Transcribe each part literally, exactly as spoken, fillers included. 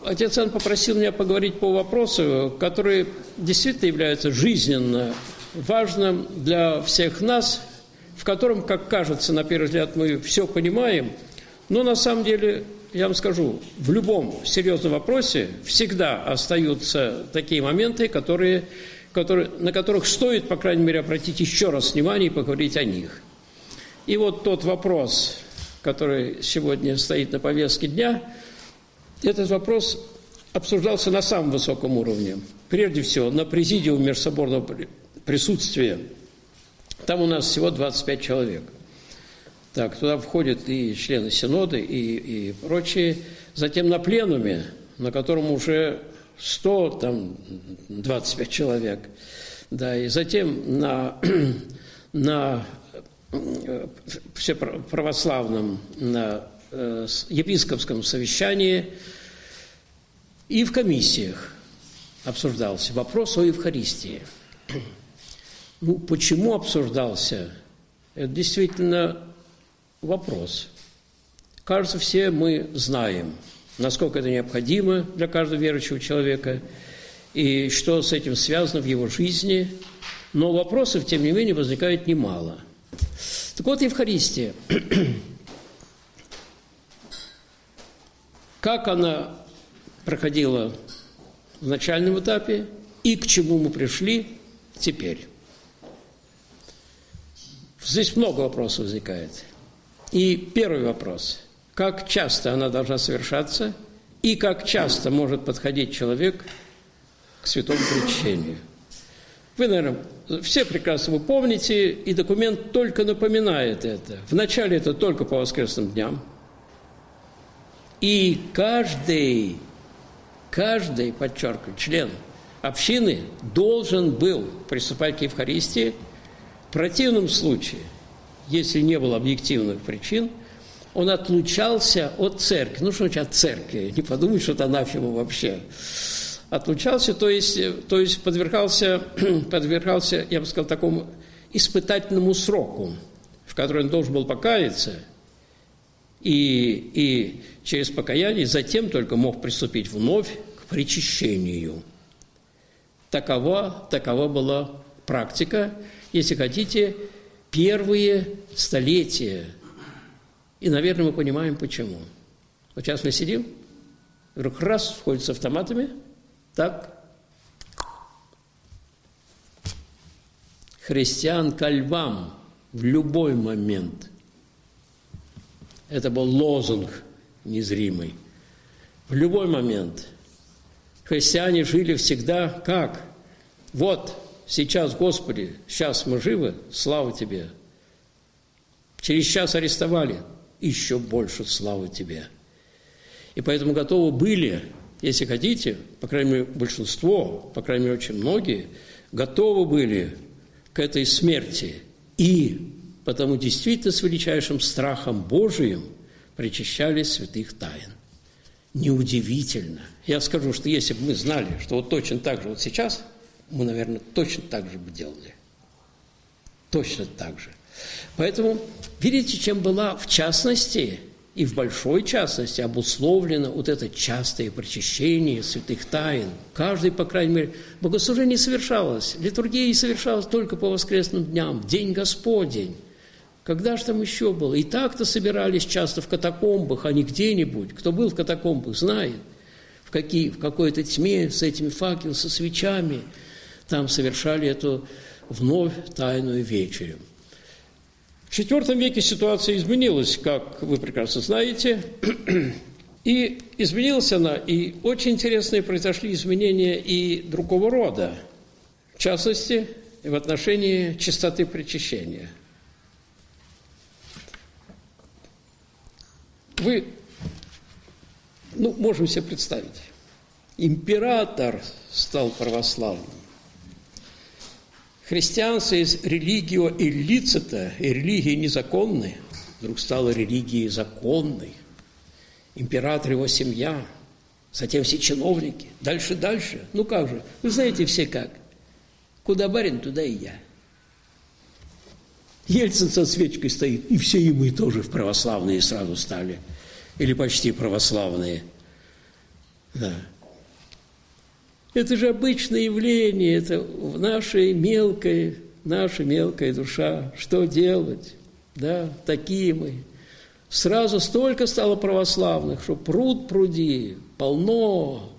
отец Иоанн попросил меня поговорить по вопросу, который действительно является жизненно важным для всех нас, в котором, как кажется, на первый взгляд, мы все понимаем, но на самом деле, я вам скажу, в любом серьезном вопросе всегда остаются такие моменты, которые, которые, на которых стоит, по крайней мере, обратить еще раз внимание и поговорить о них. И вот тот вопрос, который сегодня стоит на повестке дня, этот вопрос обсуждался на самом высоком уровне. Прежде всего, на президиуме межсоборного присутствия. Там у нас всего двадцать пять человек. Так, туда входят и члены Синода, и, и прочие. Затем на пленуме, на котором уже сто, там, двадцать пять человек. Да, и затем на, на всеправославном, на э, епископском совещании и в комиссиях обсуждался вопрос о Евхаристии. Ну, почему обсуждался? Это действительно вопрос. Кажется, все мы знаем, насколько это необходимо для каждого верующего человека и что с этим связано в его жизни. Но вопросов, тем не менее, возникает немало. Так вот, Евхаристия. Как она проходила в начальном этапе и к чему мы пришли теперь? Здесь много вопросов возникает. И первый вопрос. Как часто она должна совершаться и как часто может подходить человек к святому причащению? Вы, наверное, все прекрасно вы помните, и документ только напоминает это. Вначале это только по воскресным дням. И каждый, каждый, подчеркиваю, член общины должен был приступать к Евхаристии. В противном случае, если не было объективных причин, он отлучался от церкви. Ну, что значит от церкви? Не подумай, что это анафема вообще. Отлучался, то есть, то есть подвергался, подвергался, я бы сказал, такому испытательному сроку, в который он должен был покаяться, и, и через покаяние затем только мог приступить вновь к причащению. Такова, такова была практика, если хотите, первые столетия. И, наверное, мы понимаем, почему. Вот сейчас мы сидим, вдруг раз, входит с автоматами, так, христиан ко львам в любой момент. Это был лозунг незримый. В любой момент. Христиане жили всегда как? Вот, сейчас, Господи, сейчас мы живы, слава Тебе. Через час арестовали, еще больше славы Тебе. И поэтому готовы были, если хотите, по крайней мере, большинство, по крайней мере, очень многие, готовы были к этой смерти. И потому действительно с величайшим страхом Божиим причащались святых тайн. Неудивительно. Я скажу, что если бы мы знали, что вот точно так же вот сейчас, мы, наверное, точно так же бы делали. Точно так же. Поэтому, видите, чем была в частности и в большой частности обусловлено вот это частое причащение святых тайн. Каждый, по крайней мере, богослужение совершалось, литургия совершалась только по воскресным дням, в день Господень. Когда же там еще было? И так-то собирались часто в катакомбах, а не где-нибудь. Кто был в катакомбах, знает, в, какие, в какой-то тьме с этими факелами, со свечами. Там совершали эту вновь тайную вечерю. В четвёртом веке ситуация изменилась, как вы прекрасно знаете. И изменилась она, и очень интересные произошли изменения и другого рода. В частности, в отношении чистоты причащения. Вы, ну, можем себе представить, император стал православным. Христианство из религио иллицита, и религии незаконной, вдруг стало религией законной. Император, его семья, затем все чиновники, дальше, дальше. Ну как же, вы знаете все как. Куда барин, туда и я. Ельцин со свечкой стоит, и все ему и тоже в православные сразу стали. Или почти православные. Да. Это же обычное явление, это в нашей мелкой, наша мелкая душа. Что делать? Да, такие мы. Сразу столько стало православных, что пруд пруди, полно.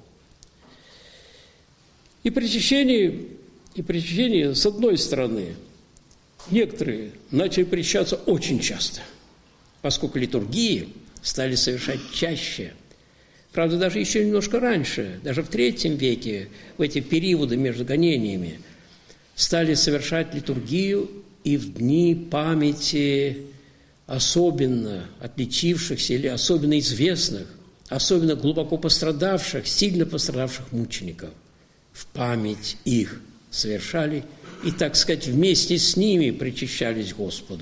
И причащение, и причащение, с одной стороны, некоторые начали причащаться очень часто, поскольку литургии стали совершать чаще. Правда, даже еще немножко раньше, даже в третьем веке, в эти периоды между гонениями, стали совершать литургию и в дни памяти особенно отличившихся или особенно известных, особенно глубоко пострадавших, сильно пострадавших мучеников. В память их совершали и, так сказать, вместе с ними причащались Господу.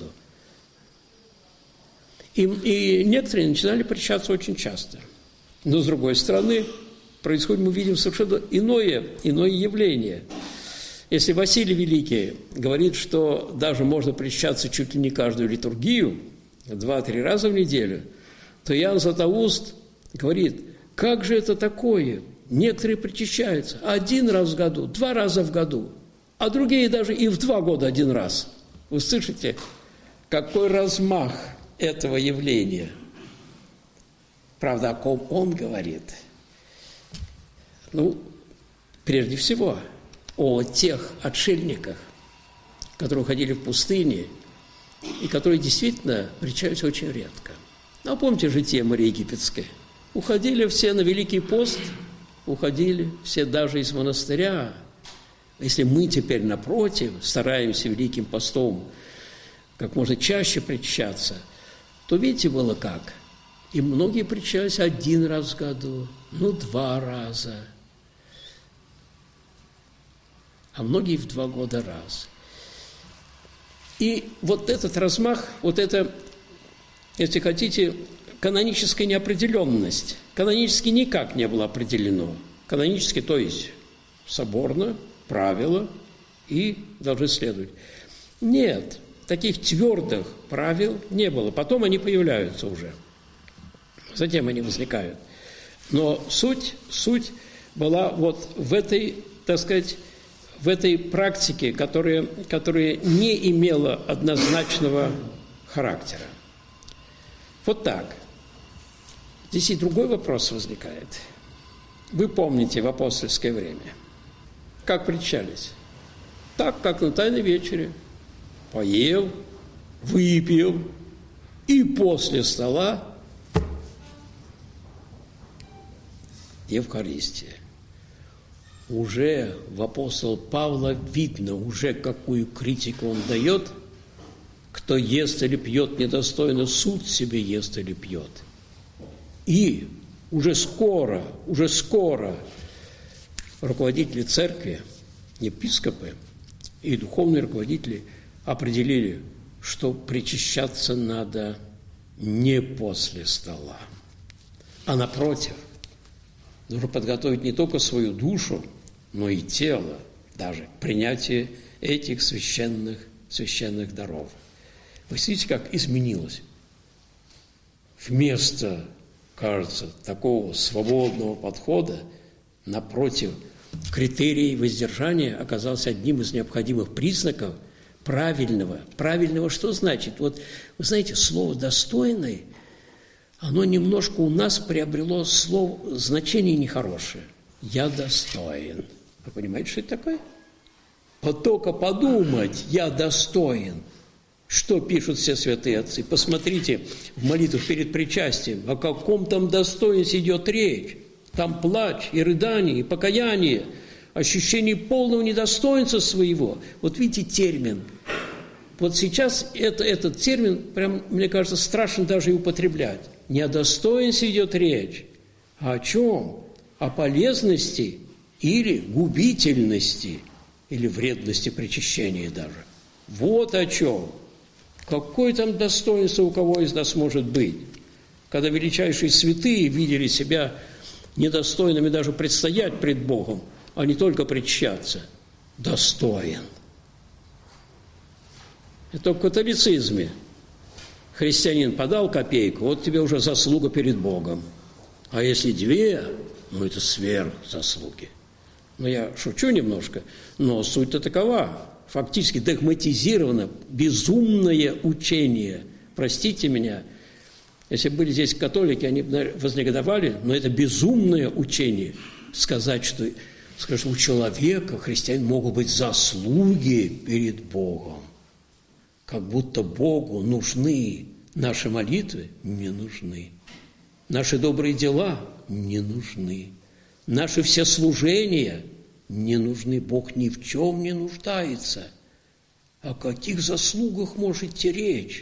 И, и некоторые начинали причащаться очень часто. Но, с другой стороны, происходит, мы видим совершенно иное, иное явление. Если Василий Великий говорит, что даже можно причащаться чуть ли не каждую литургию, два-три раза в неделю, то Иоанн Златоуст говорит, как же это такое? Некоторые причащаются один раз в году, два раза в году, а другие даже и в два года один раз. Вы слышите, какой размах этого явления? Правда, о ком он говорит? Ну, прежде всего, о тех отшельниках, которые уходили в пустыне и которые действительно причащались очень редко. Ну, помните житие Марии Египетской? Уходили все на Великий пост, уходили все даже из монастыря. Если мы теперь, напротив, стараемся Великим постом как можно чаще причащаться, то видите, было как? И многие причащались один раз в году, ну, два раза, а многие в два года раз. И вот этот размах, вот это, если хотите, каноническая неопределенность, канонически никак не было определено. Канонически, то есть соборно, правила и должны следовать. Нет, таких твердых правил не было. Потом они появляются уже. Затем они возникают. Но суть, суть была вот в этой, так сказать, в этой практике, которая, которая не имела однозначного характера. Вот так. Здесь и другой вопрос возникает. Вы помните в апостольское время, как причащались? Так, как на Тайной вечере. Поел, выпил, и после стола Евхаристия. Уже в апостола Павла видно, уже какую критику он дает. Кто ест или пьет недостойно, суд себе ест или пьет. И уже скоро, уже скоро руководители церкви, епископы и духовные руководители определили, что причащаться надо не после стола, а напротив, нужно подготовить не только свою душу, но и тело даже к принятию этих священных, священных даров. Вы видите, как изменилось? Вместо, кажется, такого свободного подхода, напротив, критерий воздержания оказался одним из необходимых признаков правильного. Правильного что значит? Вот, вы знаете, слово «достойный», оно немножко у нас приобрело слово, значение нехорошее. «Я достоин». Вы понимаете, что это такое? Вот только подумать «я достоин». Что пишут все святые отцы? Посмотрите в молитвах перед причастием, о каком там достоинстве идет речь. Там плач и рыдание, и покаяние, ощущение полного недостоинства своего. Вот видите термин. Вот сейчас это, этот термин, прям, мне кажется, страшно даже и употреблять. Не о достоинстве идет речь, а о чем? О полезности или губительности, или вредности причащения даже. Вот о чем. Какое там достоинство у кого из нас может быть, когда величайшие святые видели себя недостойными даже предстоять пред Богом, а не только причащаться. Достоин. Это в католицизме. Христианин подал копейку, вот тебе уже заслуга перед Богом. А если две, ну это сверхзаслуги. Ну, я шучу немножко, но суть-то такова. Фактически догматизировано безумное учение. Простите меня, если были здесь католики, они вознегодовали, но это безумное учение. Сказать, что, скажем, у человека, христиан, могут быть заслуги перед Богом. Как будто Богу нужны наши молитвы, не нужны. Наши добрые дела не нужны. Наши все служения не нужны. Бог ни в чем не нуждается. О каких заслугах может идти речь?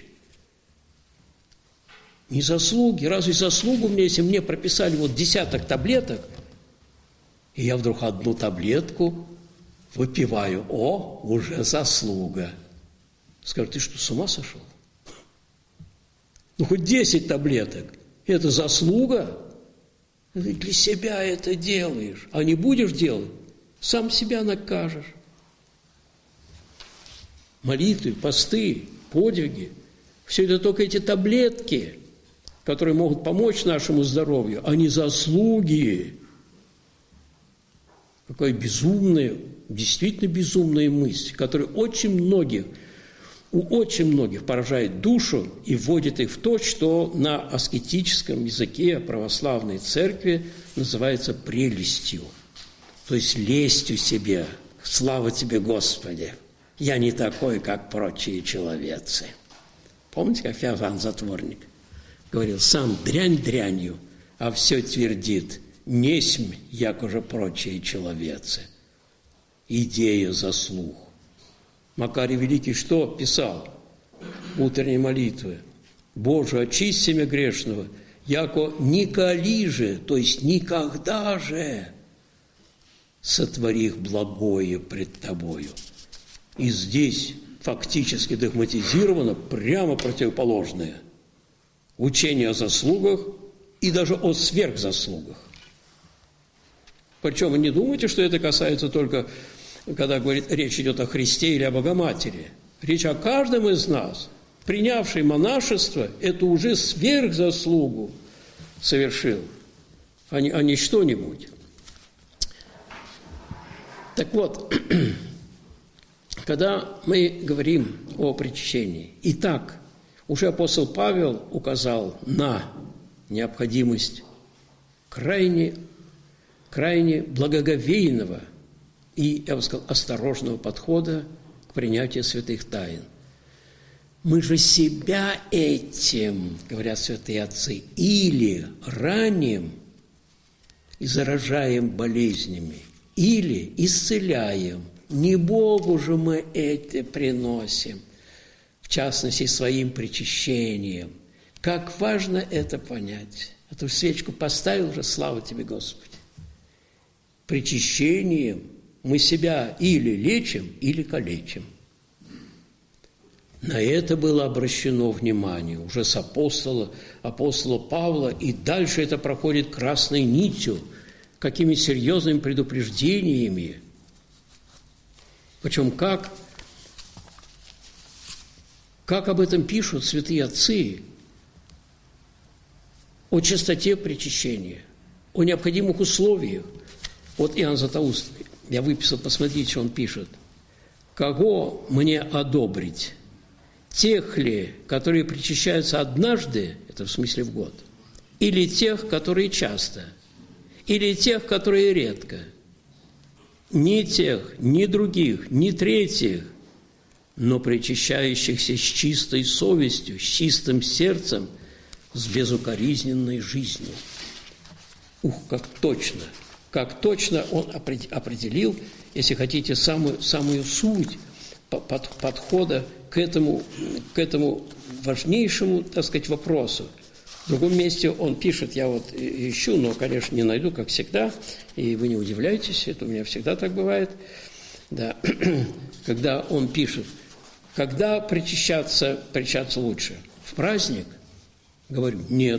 Не заслуги. Разве заслугу мне, если мне прописали вот десяток таблеток, и я вдруг одну таблетку выпиваю, о, уже заслуга. Скажут, ты что, с ума сошел? Ну, хоть десять таблеток. Это заслуга? Ты для себя это делаешь. А не будешь делать, сам себя накажешь. Молитвы, посты, подвиги – все это только эти таблетки, которые могут помочь нашему здоровью, а не заслуги. Какая безумная, действительно безумная мысль, которая очень многих, у очень многих поражает душу и вводит их в то, что на аскетическом языке православной церкви называется прелестью, то есть лестью себе. Слава тебе, Господи! Я не такой, как прочие человецы. Помните, как Феофан Затворник говорил, сам дрянь дрянью, а все твердит, несмь, як уже прочие человецы. Идея заслуг. Макарий Великий что писал? Утренней молитвы. Боже, очисти меня грешного, яко николи же, то есть никогда же сотвори их благое пред тобою. И здесь фактически догматизировано прямо противоположное. Учение о заслугах и даже о сверхзаслугах. Причем вы не думайте, что это касается только, когда говорит, речь идет о Христе или о Богоматери. Речь о каждом из нас, принявший монашество, это уже сверхзаслугу совершил, а не, а не что-нибудь. Так вот, когда мы говорим о причащении, итак, уже апостол Павел указал на необходимость крайне, крайне благоговейного и, я бы сказал, осторожного подхода к принятию святых тайн. Мы же себя этим, говорят святые отцы, или раним и заражаем болезнями, или исцеляем. Не Богу же мы это приносим, в частности, своим причащением. Как важно это понять. А то свечку поставил уже, слава тебе, Господи. Причащением мы себя или лечим, или калечим. На это было обращено внимание уже с апостола, апостола Павла, и дальше это проходит красной нитью, какими серьезными предупреждениями. Причем как, как об этом пишут святые отцы, о чистоте причащения, о необходимых условиях. Вот Иоанн Златоуст, я выписал, посмотрите, что он пишет. «Кого мне одобрить? Тех ли, которые причащаются однажды, это в смысле в год, или тех, которые часто, или тех, которые редко? Ни тех, ни других, ни третьих, но причащающихся с чистой совестью, с чистым сердцем, с безукоризненной жизнью». Ух, как точно, как точно он определил, если хотите, самую, самую суть под, подхода к этому, к этому важнейшему, так сказать, вопросу. В другом месте он пишет, я вот ищу, но, конечно, не найду, как всегда, и вы не удивляйтесь, это у меня всегда так бывает, да, когда он пишет, когда причащаться, причащаться лучше? В праздник? Говорю, нет.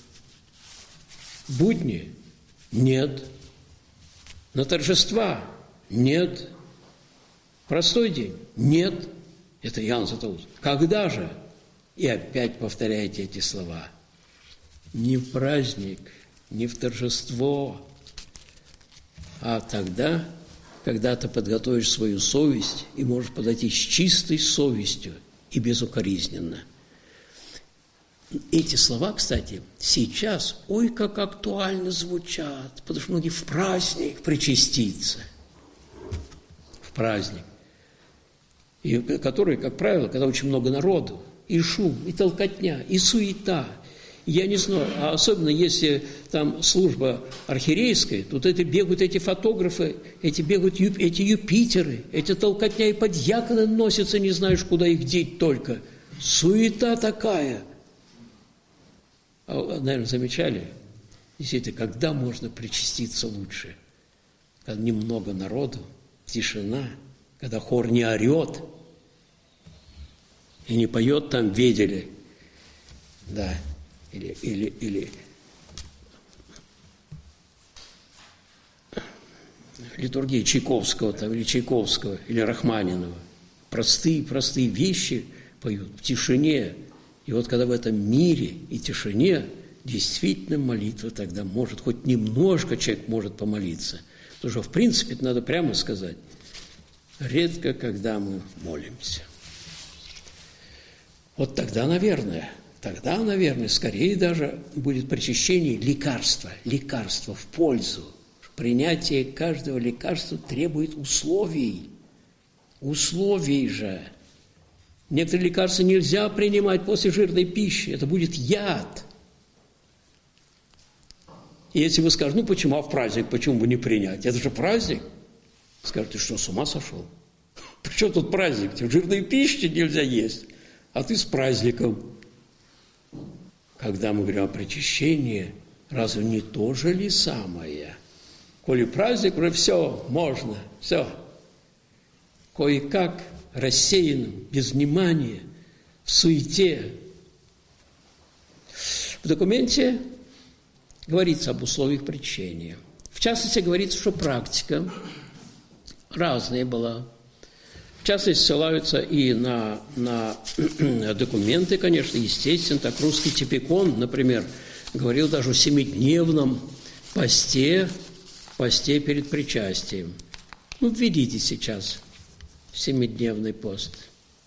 В будни? Нет. На торжества? Нет. Простой день? Нет. Это Иоанн Златоуст. Когда же? И опять повторяете эти слова. Не в праздник, не в торжество, А тогда, когда ты подготовишь свою совесть и можешь подойти с чистой совестью и безукоризненно. Эти слова, кстати, сейчас, ой, как актуально звучат, потому что многие в праздник причаститься. В праздник. И который, как правило, когда очень много народу, и шум, и толкотня, и суета. Я не знаю, а особенно если там служба архиерейская, тут это бегают эти фотографы, эти бегают ю, эти Юпитеры, эти толкотня и подьяконы носятся, не знаешь, куда их деть только. Суета такая. А, наверное, замечали? Действительно, когда можно причаститься лучше? Когда немного народу, тишина, когда хор не орет и не поет там «Видели». Да. Или, или, или литургии Чайковского там, или Чайковского, или Рахманинова. Простые-простые вещи поют в тишине. И вот когда в этом мире и тишине, действительно молитва тогда может, хоть немножко человек может помолиться. Потому что, в принципе, надо прямо сказать, редко, когда мы молимся. Вот тогда, наверное... Тогда, наверное, скорее даже будет причащение лекарства, лекарства в пользу. Принятие каждого лекарства требует условий. Условий же. Некоторые лекарства нельзя принимать после жирной пищи. Это будет яд. И если вы скажете, ну почему, а в праздник, почему бы не принять? Это же праздник. Скажете, ты что, с ума сошел? При чем тут праздник? Жирной пищи нельзя есть. А ты с праздником. Когда мы говорим о причащении, разве не то же ли самое? Коли праздник, уже все, можно, все. Кое-как, рассеянным, без внимания, в суете. В документе говорится об условиях причащения. В частности, говорится, что практика разная была. В частности, ссылаются и на, на документы, конечно, естественно. Так русский типикон, например, говорил даже о семидневном посте, посте перед причастием. Ну, введите сейчас семидневный пост.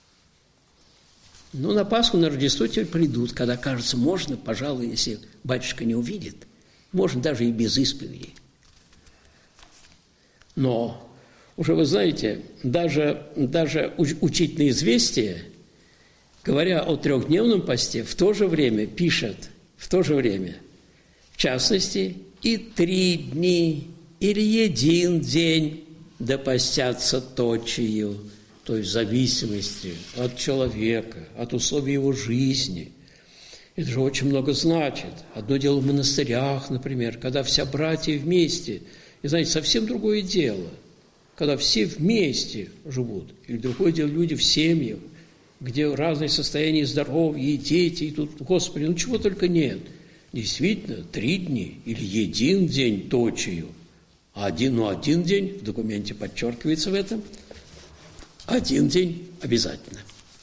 Ну, на Пасху, на Рождество теперь придут, когда, кажется, можно, пожалуй, если батюшка не увидит, можно даже и без исповеди. Но... Уже вы знаете, даже, даже учительное известие, говоря о трехдневном посте, в то же время пишет, в то же время, в частности, и три дни, или один день да постятся точию, то есть в зависимости от человека, от условий его жизни. Это же очень много значит. Одно дело в монастырях, например, когда вся братья вместе, и, знаете, совсем другое дело – когда все вместе живут, или другое дело люди в семьях, где разные состояния здоровья, и дети, и тут, Господи, ну чего только нет. Действительно, три дни или один день точию, а один, ну один день, в документе подчеркивается в этом, один день обязательно.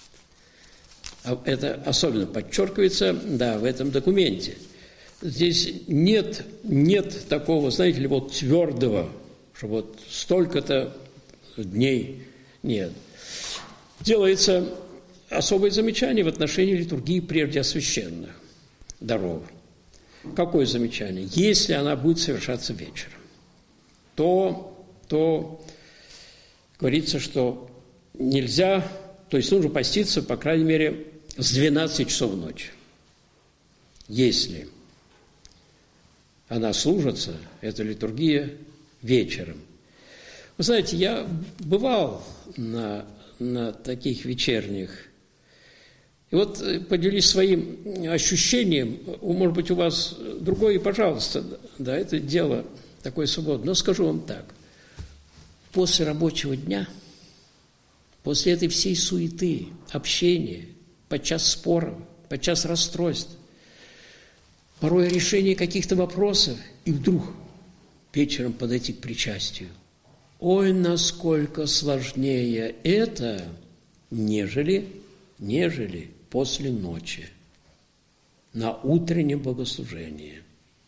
Это особенно подчеркивается, да, в этом документе. Здесь нет, нет такого, знаете ли, вот твердого, что вот столько-то дней нет. Делается особое замечание в отношении литургии прежде освященных даров. Какое замечание? Если она будет совершаться вечером, то, то говорится, что нельзя, то есть нужно поститься, по крайней мере, с двенадцати часов ночи. Если она служится, эта литургия, вечером. Вы знаете, я бывал на, на таких вечерних. И вот поделюсь своим ощущением. Может быть, у вас другое, пожалуйста. Да, это дело такое свободное. Но скажу вам так. После рабочего дня, после этой всей суеты, общения, подчас споров, подчас расстройств, порой решение каких-то вопросов, и вдруг вечером подойти к причастию. Ой, насколько сложнее это, нежели, нежели после ночи, на утреннем богослужении.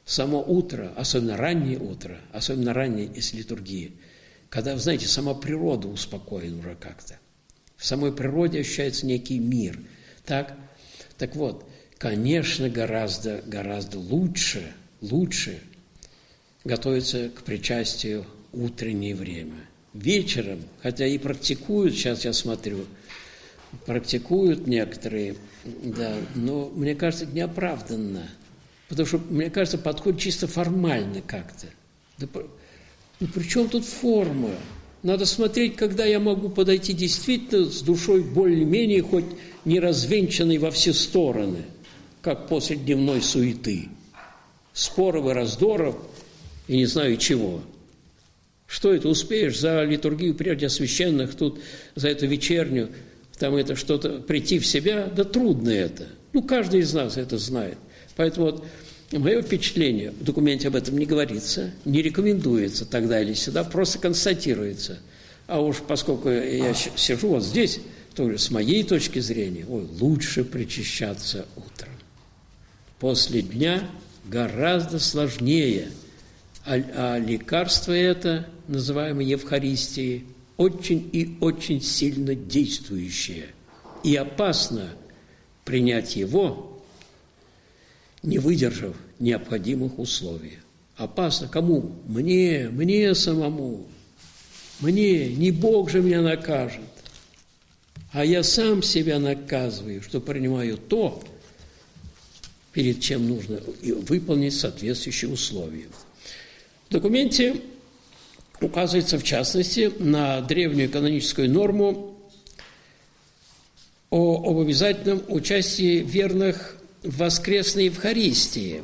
само утро, особенно раннее утро, особенно раннее из литургии, когда, вы знаете, сама природа успокоена уже как-то. В самой природе ощущается некий мир. Так, так вот, конечно, гораздо, гораздо лучше, лучше готовиться к причастию утреннее время. Вечером, хотя и практикуют, сейчас я смотрю, практикуют некоторые, да, но мне кажется, это неоправданно. Потому что, мне кажется, подходит чисто формально как-то. Да, ну при чем тут форма? Надо смотреть, когда я могу подойти действительно с душой более-менее, хоть не развенчанной во все стороны, как после дневной суеты. Споров и раздоров, и не знаю чего. Что это успеешь за литургию прежде священных, тут за эту вечернюю, там это что-то, прийти в себя, да трудно это. Ну, каждый из нас это знает. Поэтому вот мое впечатление, в документе об этом не говорится, не рекомендуется тогда или сюда, просто констатируется. А уж поскольку я сижу вот здесь, то с моей точки зрения, ой, лучше причащаться утром. После дня гораздо сложнее. А, а лекарство это, называемое Евхаристией, очень и очень сильно действующее. И опасно принять его, не выдержав необходимых условий. Опасно кому? Мне, мне самому. Мне, не Бог же меня накажет. А я сам себя наказываю, что принимаю то, перед чем нужно выполнить соответствующие условия. В документе указывается, в частности, на древнюю каноническую норму о, об обязательном участии верных в воскресной Евхаристии.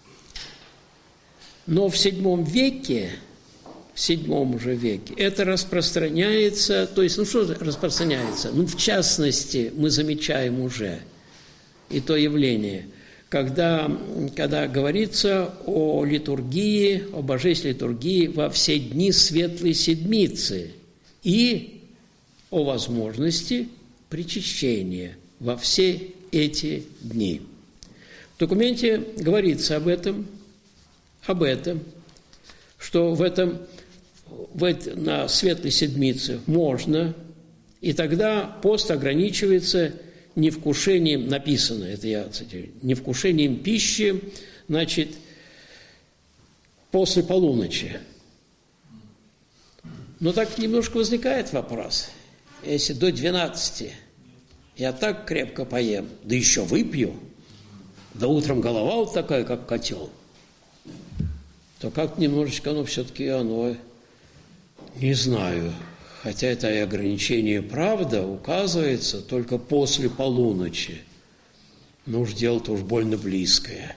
Но в седьмом веке, в седьмом же веке, это распространяется, то есть, ну что распространяется? Ну, в частности, мы замечаем уже и то явление, когда, когда говорится о литургии, о божественной литургии во все дни Светлой Седмицы и о возможности причащения во все эти дни. В документе говорится об этом, об этом, что в этом, в это, на Светлой Седмице можно, и тогда пост ограничивается невкушением, написано, это я цитирую, невкушением пищи, значит, после полуночи. Но так немножко возникает вопрос. Если до двенадцати я так крепко поем, да еще выпью, да утром голова вот такая, как котел, то как немножечко оно все-таки, оно, не знаю, хотя это и ограничение, правда, указывается только после полуночи. Но уж дело-то уж больно близкое.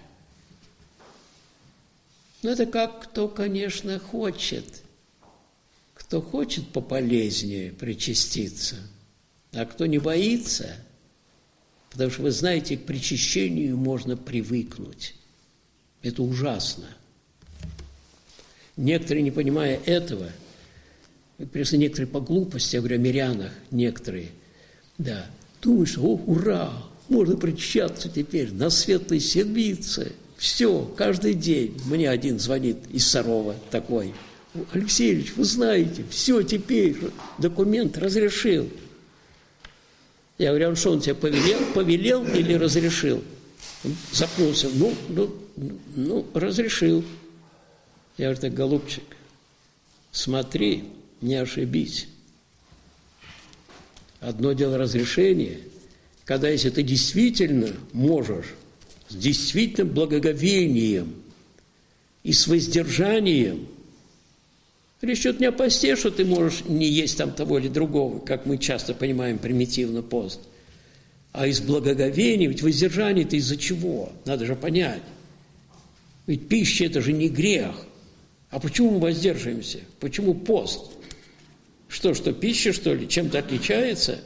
Но это как кто, конечно, хочет. Кто хочет пополезнее причаститься, а кто не боится, потому что, вы знаете, к причащению можно привыкнуть. Это ужасно. Некоторые, не понимая этого, просто некоторые по глупости, я говорю о мирянах, некоторые, да, думают, что, о, ура, можно причащаться теперь на Светлой Седмице. Все, каждый день. Мне один звонит из Сарова такой: Алексей Ильич, вы знаете, все теперь, документ разрешил. Я говорю, а он что, он тебе повелел, повелел или разрешил? Он запнулся, ну, ну, ну, разрешил. Я говорю, так, голубчик, смотри, не ошибись. Одно дело разрешение, когда если ты действительно можешь, с действительным благоговением и с воздержанием, речь идет не о посте, что ты можешь не есть там того или другого, как мы часто понимаем примитивно пост, а из благоговения, ведь воздержание-то из-за чего? Надо же понять. Ведь пища – это же не грех. А почему мы воздерживаемся? Почему пост? Что, что пища, что ли, чем-то отличается?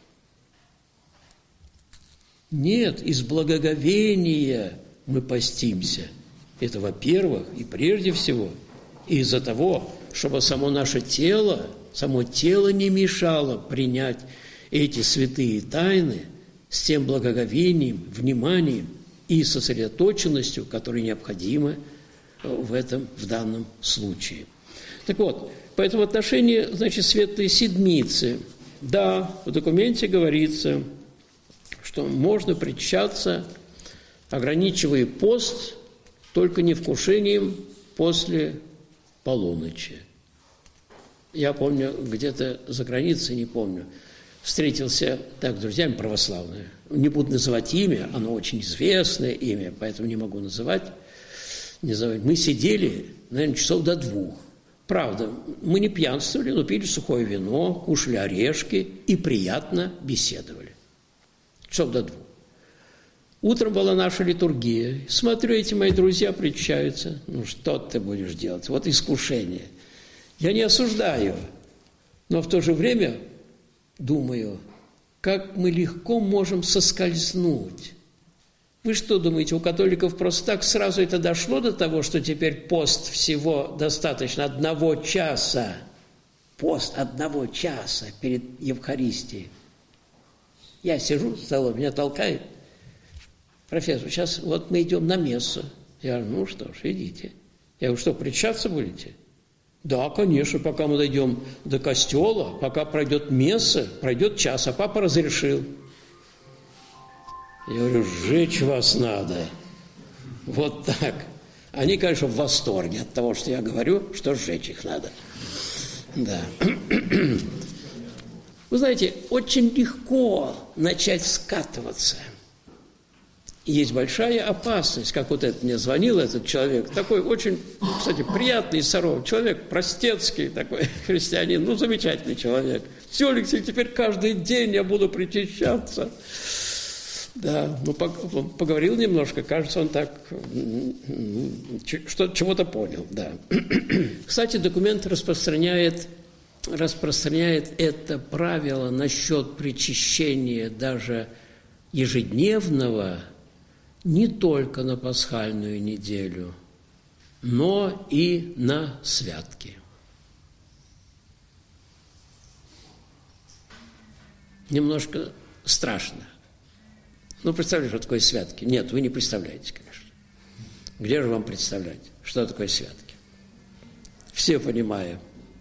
Нет, из благоговения мы постимся. Это, во-первых, и прежде всего, и из-за того, чтобы само наше тело, само тело не мешало принять эти святые тайны с тем благоговением, вниманием и сосредоточенностью, которые необходимы в этом, в данном случае. Так вот, поэтому в отношении, значит, Светлой Седмицы, да, в документе говорится, что можно причащаться, ограничивая пост, только не вкушением после полуночи. Я помню, где-то за границей, не помню, встретился так с друзьями православными. Не буду называть имя, оно очень известное имя, поэтому не могу называть. Не называть. Мы сидели, наверное, часов до двух. Правда, мы не пьянствовали, но пили сухое вино, кушали орешки и приятно беседовали. Часов до двух. Утром была наша литургия. Смотрю, эти мои друзья причащаются. Ну, что ты будешь делать? Вот искушение. Я не осуждаю, но в то же время думаю, как мы легко можем соскользнуть. Вы что думаете, у католиков просто так сразу это дошло до того, что теперь пост всего достаточно одного часа? Пост одного часа перед Евхаристией. Я сижу в столовой, меня толкает. Профессор, сейчас вот мы идем на мессу. Я говорю, ну что ж, идите. Я говорю, что, причащаться будете? Да, конечно, пока мы дойдем до костела, пока пройдет месса, пройдет час, а папа разрешил. Я говорю, сжечь вас надо. Вот так. Они, конечно, в восторге от того, что я говорю, что сжечь их надо. Да. Вы знаете, очень легко начать скатываться. И есть большая опасность, как вот это мне звонил этот человек, такой очень, кстати, приятный, здоровый человек, простецкий такой христианин, ну, замечательный человек. Все, Алексей, теперь каждый день я буду причащаться. Да, ну, он поговорил немножко, кажется, он так что, чего-то понял, да. Кстати, документ распространяет, распространяет это правило насчет причащения даже ежедневного не только на пасхальную неделю, но и на святки. Немножко страшно. Ну, представляете, что такое святки? Нет, вы не представляете, конечно. Где же вам представлять, что такое святки? Все понимаем.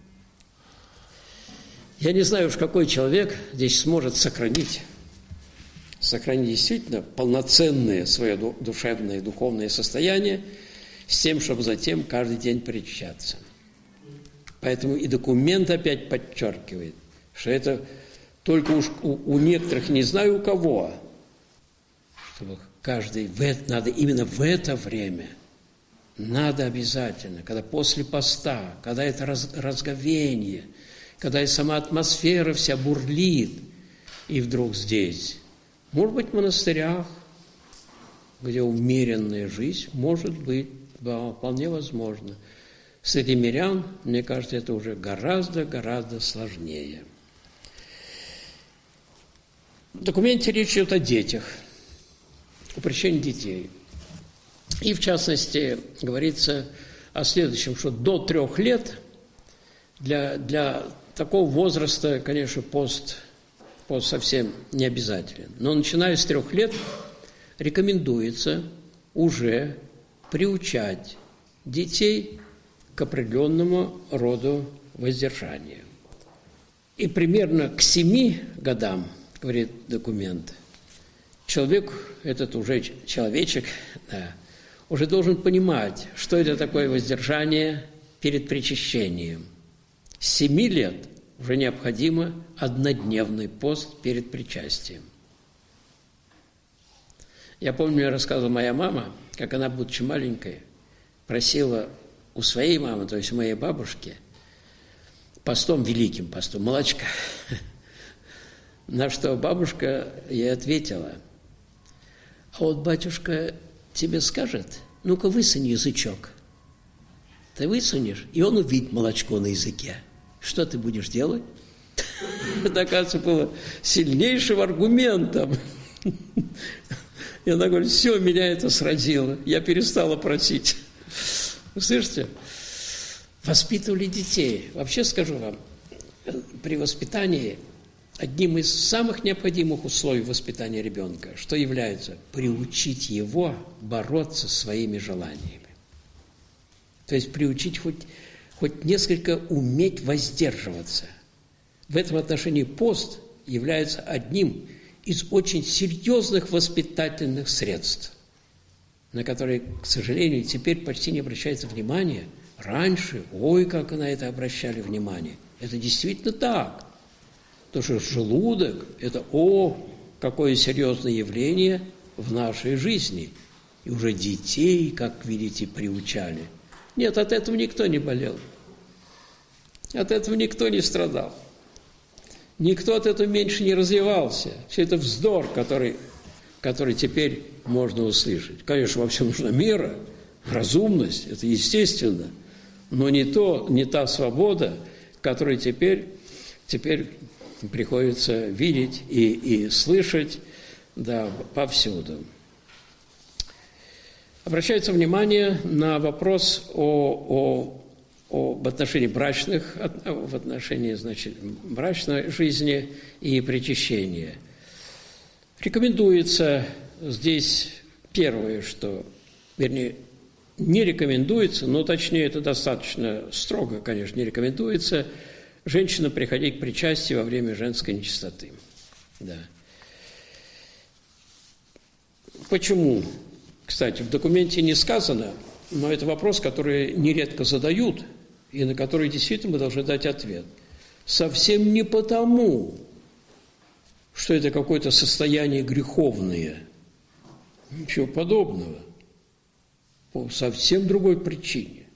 Я не знаю уж, какой человек здесь сможет сохранить, сохранить действительно полноценное свое душевное и духовное состояние с тем, чтобы затем каждый день причащаться. Поэтому и документ опять подчеркивает, что это только уж у, у некоторых, не знаю у кого, чтобы каждый, в это, надо именно в это время, надо обязательно, когда после поста, когда это раз, разговение, когда и сама атмосфера вся бурлит, и вдруг здесь, может быть, в монастырях, где умеренная жизнь, может быть, да, вполне возможно. Среди мирян, мне кажется, это уже гораздо-гораздо сложнее. В документе речь идет о детях, о причащении детей. И, в частности, говорится о следующем, что до трех лет для, для такого возраста, конечно, пост, пост совсем не обязателен. Но начиная с трех лет рекомендуется уже приучать детей к определенному роду воздержания. И примерно к семи годам, говорит документ, человек, этот уже человечек, да, уже должен понимать, что это такое воздержание перед причащением. С семи лет уже необходимо однодневный пост перед причастием. Я помню, мне рассказывала моя мама, как она, будучи маленькой, просила у своей мамы, то есть у моей бабушки, постом, великим постом, молочка. На что бабушка ей ответила: а вот батюшка тебе скажет, ну-ка высунь язычок. Ты высунешь, и он увидит молочко на языке. Что ты будешь делать? Это, оказывается, было сильнейшим аргументом. И она говорит, все, меня это сразило. Я перестала просить. Вы слышите? Воспитывали детей. Вообще скажу вам, при воспитании одним из самых необходимых условий воспитания ребенка, что является приучить его бороться своими желаниями. То есть приучить хоть, хоть несколько уметь воздерживаться. В этом отношении пост является одним из очень серьезных воспитательных средств, на которые, к сожалению, теперь почти не обращается внимания. Раньше, ой, как на это обращали внимание. Это действительно так. Потому что желудок – это, о, какое серьезное явление в нашей жизни. И уже детей, как видите, приучали. Нет, от этого никто не болел. От этого никто не страдал. Никто от этого меньше не развивался. Все это вздор, который, который теперь можно услышать. Конечно, во всем нужна мера, разумность, это естественно, но не, то, не та свобода, которую теперь, теперь приходится видеть и, и слышать, да, повсюду. Обращается внимание на вопрос о, о, об отношении брачных, в отношении, значит, брачной жизни и причащения. Рекомендуется здесь первое, что, вернее, не рекомендуется, но точнее это достаточно строго, конечно, не рекомендуется женщинам приходить к причастию во время женской нечистоты. Да. Почему? Кстати, в документе не сказано, но это вопрос, который нередко задают, и на который действительно мы должны дать ответ. Совсем не потому, что это какое-то состояние греховное. Ничего подобного. По совсем другой причине.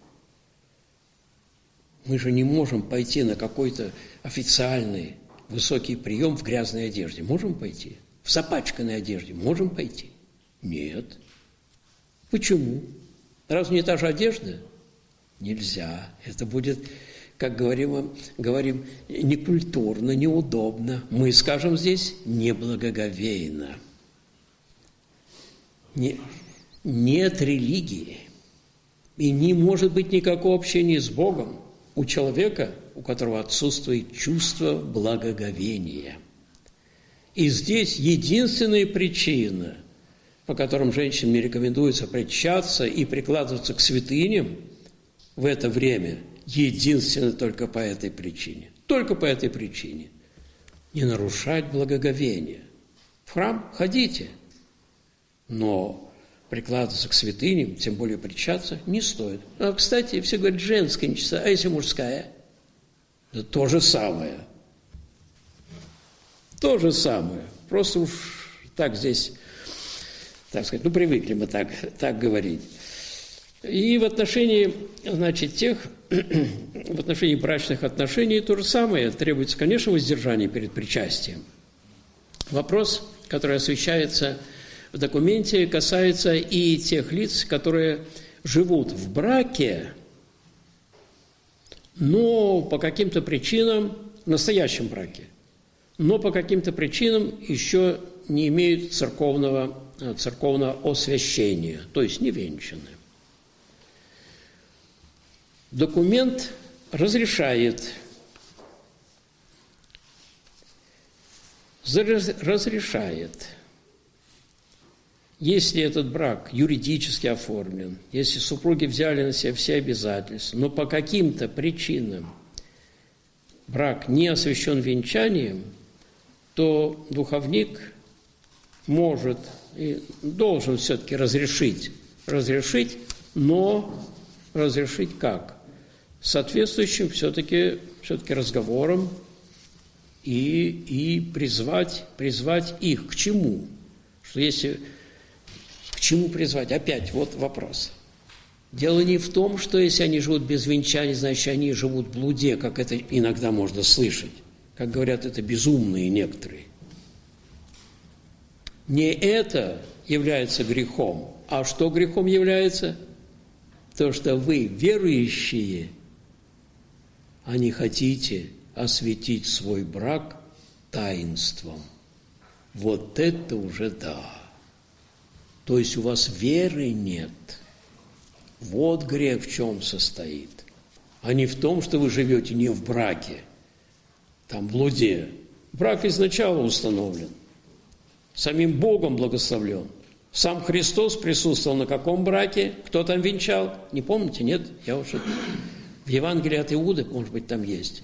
Мы же не можем пойти на какой-то официальный высокий прием в грязной одежде. Можем пойти? В запачканной одежде можем пойти? Нет. Почему? Разве не та же одежда? Нельзя. Это будет, как говорим, говорим, некультурно, неудобно. Мы скажем здесь неблагоговейно. Не, нет религии. И не может быть никакого общения с Богом у человека, у которого отсутствует чувство благоговения. И здесь единственная причина, по которым женщинам не рекомендуется причащаться и прикладываться к святыням в это время, единственно только по этой причине. Только по этой причине. Не нарушать благоговение. В храм ходите, но прикладываться к святыням, тем более причащаться, не стоит. А, кстати, все говорят, женская нечистота, а если мужская? Это то же самое. То же самое. Просто уж так здесь... Так сказать, ну, привыкли мы так, так говорить. И в отношении, значит, тех, в отношении брачных отношений то же самое. Требуется, конечно, воздержание перед причастием. Вопрос, который освещается в документе, касается и тех лиц, которые живут в браке, но по каким-то причинам, в настоящем браке, но по каким-то причинам еще не имеют церковного церковного освящения, то есть не венчаны. Документ разрешает, разрешает, если этот брак юридически оформлен, если супруги взяли на себя все обязательства, но по каким-то причинам брак не освящен венчанием, то духовник может и должен все-таки разрешить, разрешить, но разрешить как? Соответствующим все-таки, все-таки разговором и, и призвать, призвать их. К чему? Что если... К чему призвать? Опять вот вопрос. Дело не в том, что если они живут без венчания, значит, они живут в блуде, как это иногда можно слышать. Как говорят, это безумные некоторые. Не это является грехом, а что грехом является? То, что вы, верующие, а не хотите осветить свой брак таинством. Вот это уже да. То есть у вас веры нет. Вот грех в чем состоит. А не в том, что вы живете не в браке, там в блуде. Брак изначально установлен. Самим Богом благословлен. Сам Христос присутствовал на каком браке? Кто там венчал? Не помните? Нет? Я вот что-то... В Евангелии от Иуды, может быть, там есть.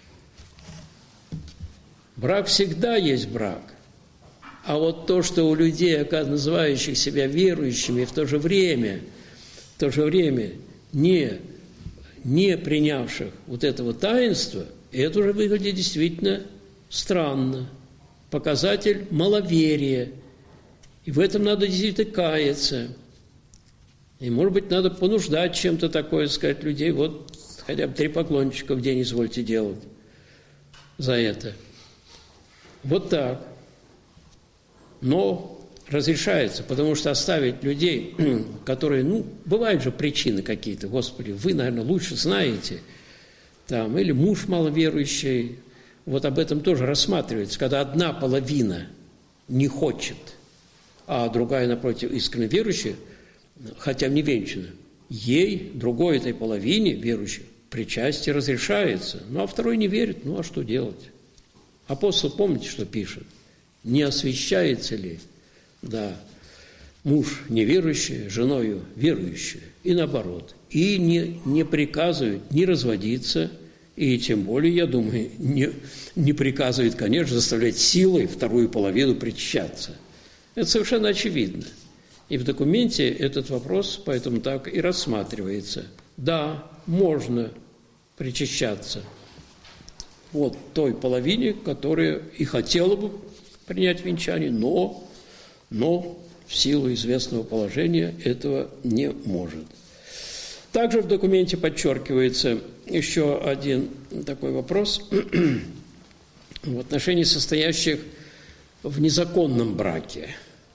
Брак всегда есть брак. А вот то, что у людей, называющих себя верующими, в то же время, в то же время не, не принявших вот этого таинства, это уже выглядит действительно странно. Показатель маловерия. И в этом надо действительно каяться. И, может быть, надо понуждать чем-то такое, сказать людей, вот хотя бы три поклончика в день извольте делать за это. Вот так. Но разрешается, потому что оставить людей, которые, ну, бывают же причины какие-то, Господи, вы, наверное, лучше знаете, там, или муж маловерующий, вот об этом тоже рассматривается, когда одна половина не хочет, а другая, напротив, искренне верующая, хотя не венчана, ей, другой этой половине верующей, причастие разрешается, ну, а второй не верит, ну, а что делать? Апостол, помните, что пишет? Не освящается ли, да, муж неверующий, женою верующую, и наоборот, и не, не приказывает не разводиться, и тем более, я думаю, не, не приказывает, конечно, заставлять силой вторую половину причащаться. Это совершенно очевидно. И в документе этот вопрос поэтому так и рассматривается. Да, можно причащаться вот той половине, которая и хотела бы принять венчание, но, но в силу известного положения этого не может. Также в документе подчеркивается еще один такой вопрос в отношении состоящих в незаконном браке.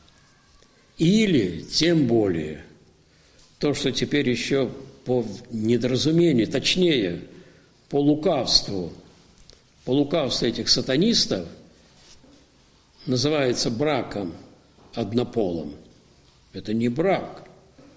Или, тем более, то, что теперь еще по недоразумению, точнее, по лукавству, по лукавству этих сатанистов называется браком однополым. Это не брак.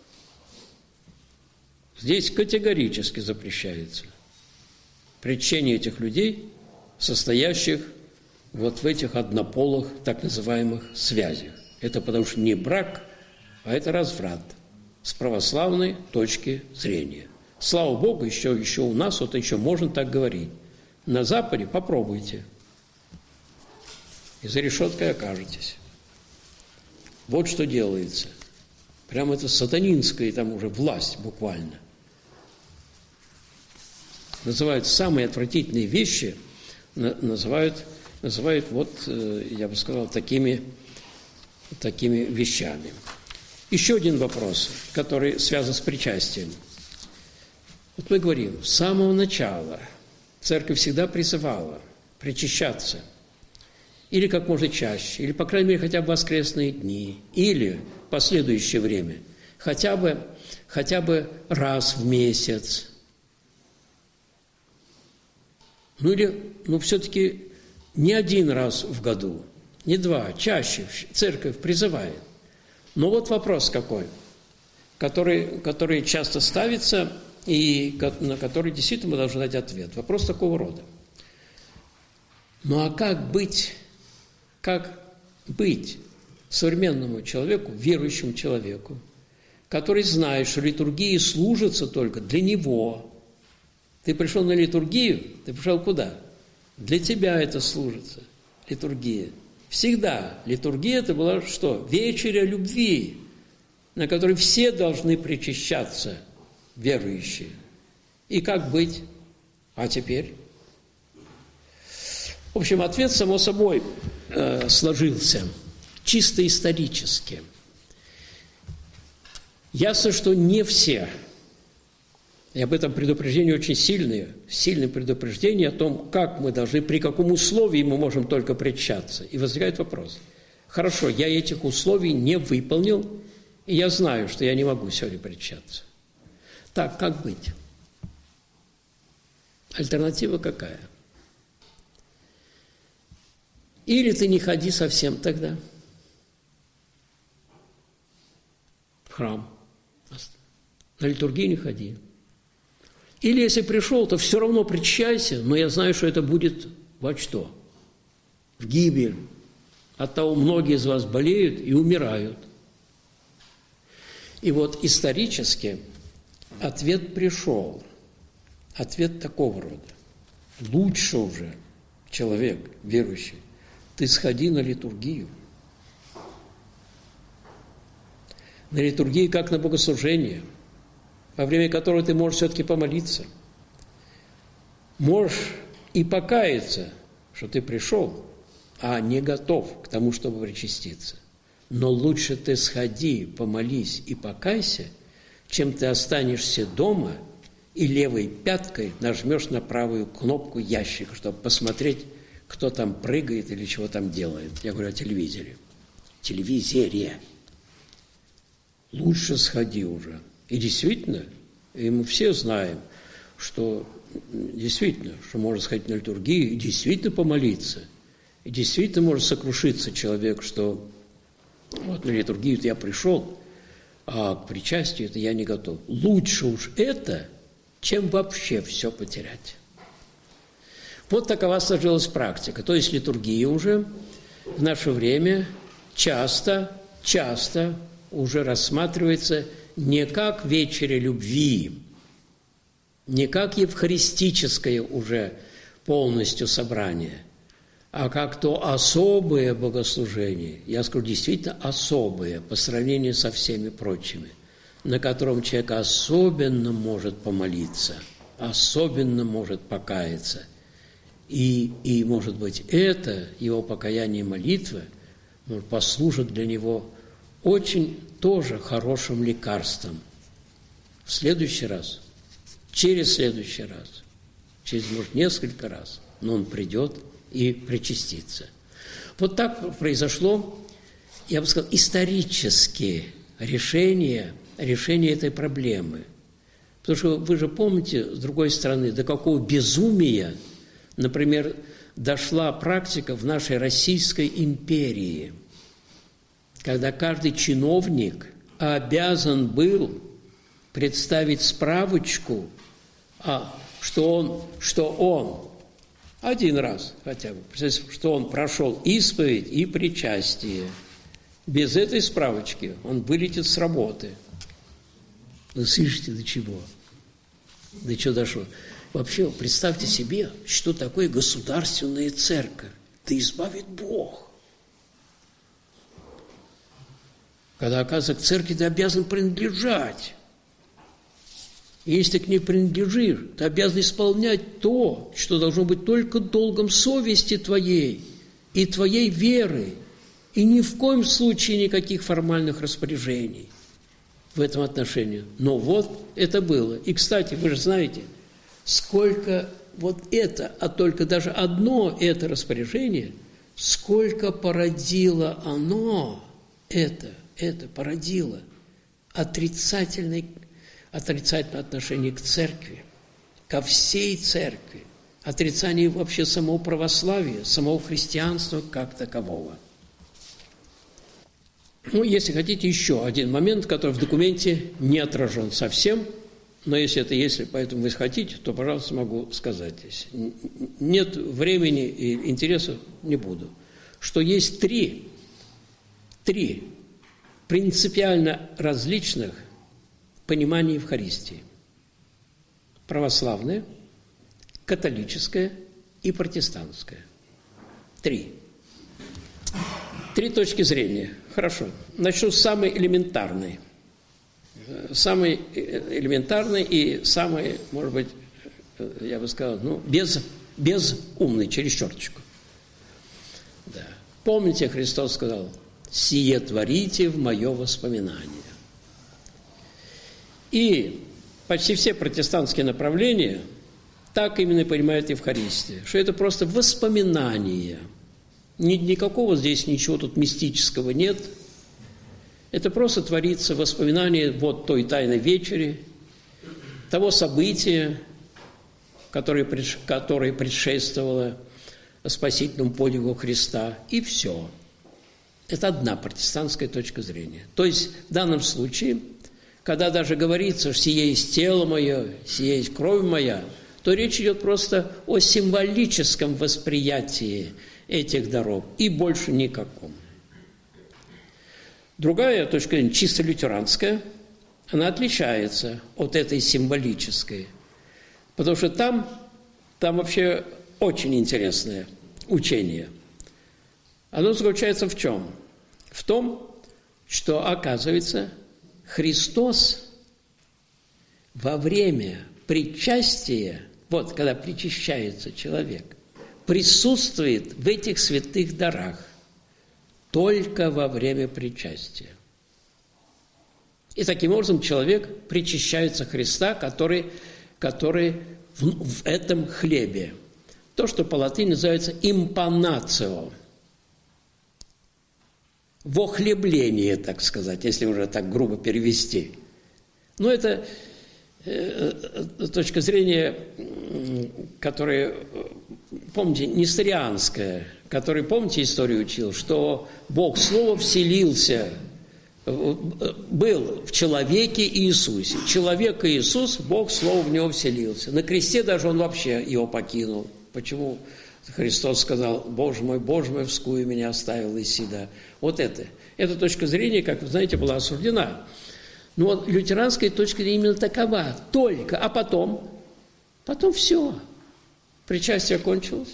Здесь категорически запрещается причащение этих людей, состоящих вот в этих однополых так называемых связях. Это потому что не брак, а это разврат с православной точки зрения. Слава Богу, еще, еще у нас вот еще можно так говорить. На Западе попробуйте. И за решеткой окажетесь. Вот что делается. Прямо это сатанинская там уже власть буквально. Называют самые отвратительные вещи, называют, называют вот, я бы сказал, такими, такими вещами. Еще один вопрос, который связан с причастием. Вот мы говорим, с самого начала Церковь всегда призывала причащаться. Или как можно чаще, или, по крайней мере, хотя бы в воскресные дни, или в последующее время, хотя бы, хотя бы раз в месяц. Ну или, ну все-таки не один раз в году, не два, чаще Церковь призывает. Но вот вопрос какой, который, который часто ставится и на который действительно мы должны дать ответ. Вопрос такого рода. Ну а как быть, как быть современному человеку, верующему человеку, который знает, что литургии служатся только для него? Ты пришел на литургию, ты пришел куда? Для тебя это служится, литургия. Всегда литургия это была что? Вечеря любви, на которой все должны причащаться, верующие. И как быть? А теперь? В общем, ответ, само собой, э, сложился чисто исторически. Ясно, что не все. И об этом предупреждение очень сильное, сильное предупреждение о том, как мы должны, при каком условии мы можем только причащаться. И возникает вопрос. Хорошо, я этих условий не выполнил, и я знаю, что я не могу сегодня причащаться. Так, как быть? Альтернатива какая? Или ты не ходи совсем тогда в храм, на литургию не ходи. Или если пришел, то все равно причащайся, но я знаю, что это будет вот что? В гибель. Оттого многие из вас болеют и умирают. И вот исторически ответ пришел. Ответ такого рода. Лучше уже, человек верующий, ты сходи на литургию. На литургии, как на богослужение, во время которого ты можешь все-таки помолиться. Можешь и покаяться, что ты пришел, а не готов к тому, чтобы причаститься. Но лучше ты сходи, помолись и покайся, чем ты останешься дома и левой пяткой нажмешь на правую кнопку ящика, чтобы посмотреть, кто там прыгает или чего там делает. Я говорю о телевизоре. Телевизоре. Лучше сходи уже. И действительно, и мы все знаем, что действительно, что можно сходить на литургию и действительно помолиться. И действительно может сокрушиться человек, что вот на литургию я пришел, а к причастию это я не готов. Лучше уж это, чем вообще все потерять. Вот такова сложилась практика. То есть литургия уже в наше время часто, часто уже рассматривается не как вечеря любви, не как евхаристическое уже полностью собрание, а как то особое богослужение, я скажу, действительно особое по сравнению со всеми прочими, на котором человек особенно может помолиться, особенно может покаяться. И, и может быть, это, его покаяние и молитва, может, послужит для него очень тоже хорошим лекарством. В следующий раз, через следующий раз, через, может, несколько раз, но он придет и причастится. Вот так произошло, я бы сказал, исторические решения, решения этой проблемы. Потому что вы же помните, с другой стороны, до какого безумия, например, дошла практика в нашей Российской империи, когда каждый чиновник обязан был представить справочку, а, что он, что он один раз хотя бы, что он прошел исповедь и причастие. Без этой справочки он вылетит с работы. Вы слышите, до чего? До чего дошло? Вообще, представьте себе, что такое государственная церковь. Да избавит Бог. Когда, оказывается, к церкви ты обязан принадлежать. И если ты к ней принадлежишь, ты обязан исполнять то, что должно быть только долгом совести твоей и твоей веры, и ни в коем случае никаких формальных распоряжений в этом отношении. Но вот это было. И, кстати, вы же знаете, сколько вот это, а только даже одно это распоряжение, сколько породило оно, это, это породило отрицательный отрицательное отношение к церкви, ко всей церкви, отрицание вообще самого православия, самого христианства как такового. Ну, если хотите, еще один момент, который в документе не отражен совсем, но если это если, поэтому вы хотите, то, пожалуйста, могу сказать здесь. Нет времени и интереса, не буду. Что есть три, три принципиально различных понимание Евхаристии. Православное, католическое и протестантское. Три. Три точки зрения. Хорошо. Начну с самой элементарной. Самый элементарный и самый, может быть, я бы сказал, ну, без, безумный, через черточку. Да. Помните, Христос сказал: «Сие творите в мое воспоминание». И почти все протестантские направления так именно понимают Евхаристию, что это просто воспоминание. Ни, никакого здесь ничего тут мистического нет. Это просто творится воспоминание вот той тайной вечери, того события, которое, которое предшествовало спасительному подвигу Христа, и все. Это одна протестантская точка зрения. То есть в данном случае, когда даже говорится, что «сие есть тело мое, сие есть кровь моя», то речь идет просто о символическом восприятии этих даров и больше никаком. Другая точка зрения, чисто лютеранская, она отличается от этой символической, потому что там, там вообще очень интересное учение. Оно заключается в чем? В том, что, оказывается, Христос во время причастия, вот когда причащается человек, присутствует в этих святых дарах только во время причастия. И таким образом человек причащается Христа, который, который в, в этом хлебе. То, что по латыни называется импанацио. Вохлебление, так сказать, если уже так грубо перевести. Но это э, точка зрения, которая, помните, несторианская, который, помните, историю учил, что Бог Слово вселился, был в человеке Иисусе. Человек Иисус, Бог Слово в него вселился. На кресте даже он вообще его покинул. Почему Христос сказал: «Боже мой, Боже мой, вскую меня оставил Исида». Вот это. Эта точка зрения, как вы знаете, была осуждена. Но вот лютеранская точка зрения именно такова. Только. А потом? Потом все. Причастие кончилось.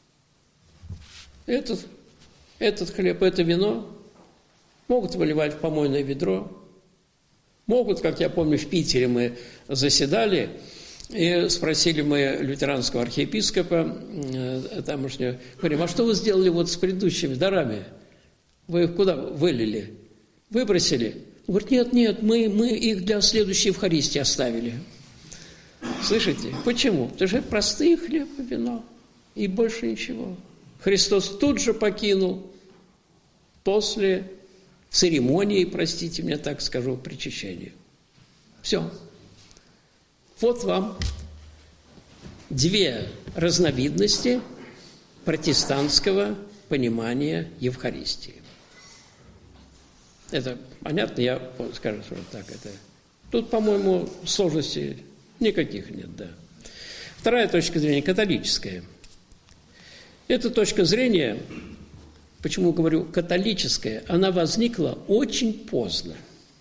Этот, этот хлеб, это вино могут выливать в помойное ведро. Могут, как я помню, в Питере мы заседали, и спросили мы лютеранского архиепископа тамошнего, говорим: а что вы сделали вот с предыдущими дарами? Вы их куда вылили? Выбросили? Он говорит: нет, нет, мы, мы их для следующей Евхаристии оставили. Слышите? Почему? Потому что это простые хлеб и вино, и больше ничего. Христос тут же покинул после церемонии, простите меня, так скажу, причащения. Все. Вот вам две разновидности протестантского понимания Евхаристии. Это понятно? Я скажу, что так это. Тут, по-моему, сложностей никаких нет, да. Вторая точка зрения – католическая. Эта точка зрения, почему говорю католическая, она возникла очень поздно.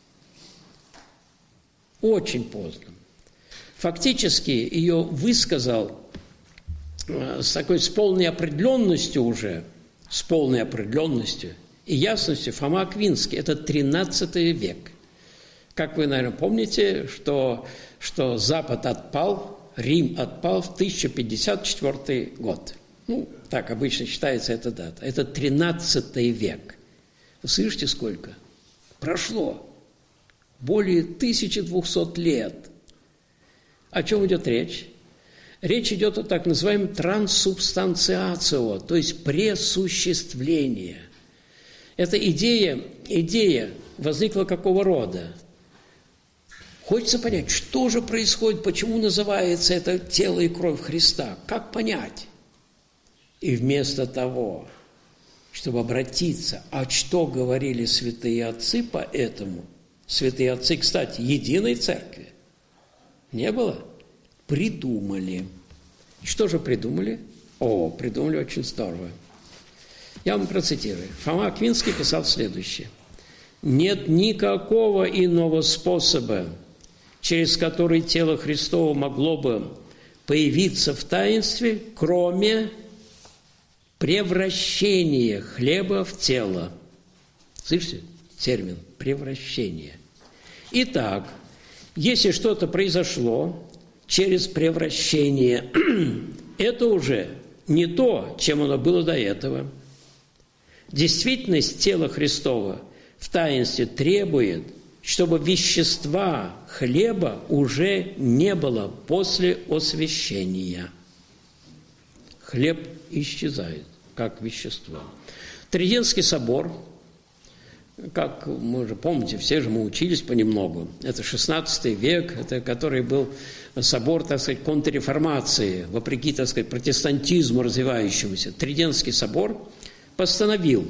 Очень поздно. Фактически ее высказал с такой, с полной определенностью уже, с полной определенностью и ясностью Фома Аквинский. Это тринадцатый век. Как вы, наверное, помните, что, что Запад отпал, Рим отпал в тысяча пятьдесят четвёртый год. Ну, так обычно считается эта дата. Это тринадцатый век. Вы слышите, сколько? Прошло более тысячи двухсот лет. О чем идет речь? Речь идет о так называемом трансубстанциацио, то есть пресуществлении. Эта идея, идея возникла какого рода? Хочется понять, что же происходит, почему называется это тело и кровь Христа, как понять? И вместо того, чтобы обратиться, а что говорили святые отцы по этому, святые отцы, кстати, единой церкви, не было? Придумали. И что же придумали? О, придумали очень здорово. Я вам процитирую. Фома Аквинский писал следующее. «Нет никакого иного способа, через который тело Христово могло бы появиться в таинстве, кроме превращения хлеба в тело». Слышите? Термин «превращение». Итак, если что-то произошло через превращение, это уже не то, чем оно было до этого. Действительность тела Христова в таинстве требует, чтобы вещества хлеба уже не было после освящения. Хлеб исчезает как вещество. Триденский собор, как мы уже помните, все же мы учились понемногу, это шестнадцатый век, это который был собор, так сказать, контрреформации, вопреки, так сказать, протестантизму развивающемуся. Триденский собор постановил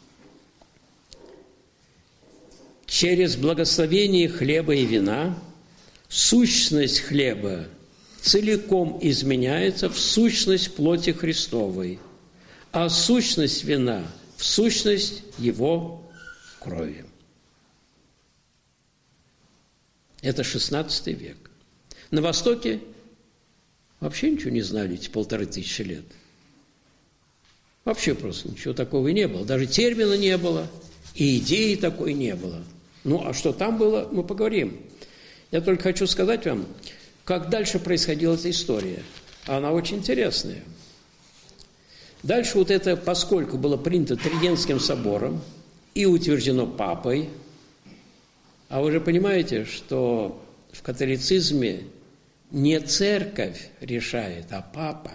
через благословение хлеба и вина сущность хлеба целиком изменяется в сущность плоти Христовой, а сущность вина в сущность его крови. Это шестнадцатый век. На Востоке вообще ничего не знали эти полторы тысячи лет. Вообще просто ничего такого и не было. Даже термина не было, и идеи такой не было. Ну, а что там было, мы поговорим. Я только хочу сказать вам, как дальше происходила эта история. Она очень интересная. Дальше вот это, поскольку было принято Тридентским собором и утверждено папой, а вы же понимаете, что в католицизме не церковь решает, а папа.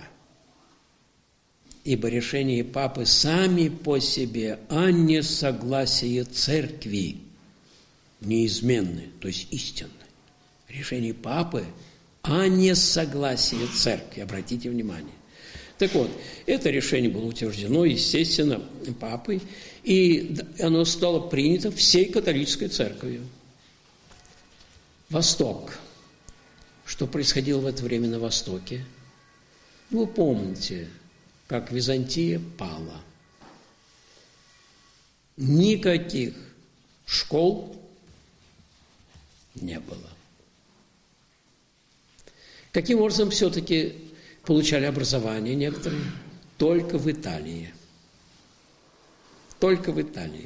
Ибо решения папы сами по себе, а не согласие церкви, неизменны, то есть истинны. Решение папы, а не согласие церкви. Обратите внимание. Так вот, это решение было утверждено, естественно, папой, и оно стало принято всей католической церковью. Восток. Что происходило в это время на Востоке? Вы помните, как Византия пала. Никаких школ не было. Каким образом все-таки получали образование некоторые? Только в Италии. Только в Италии.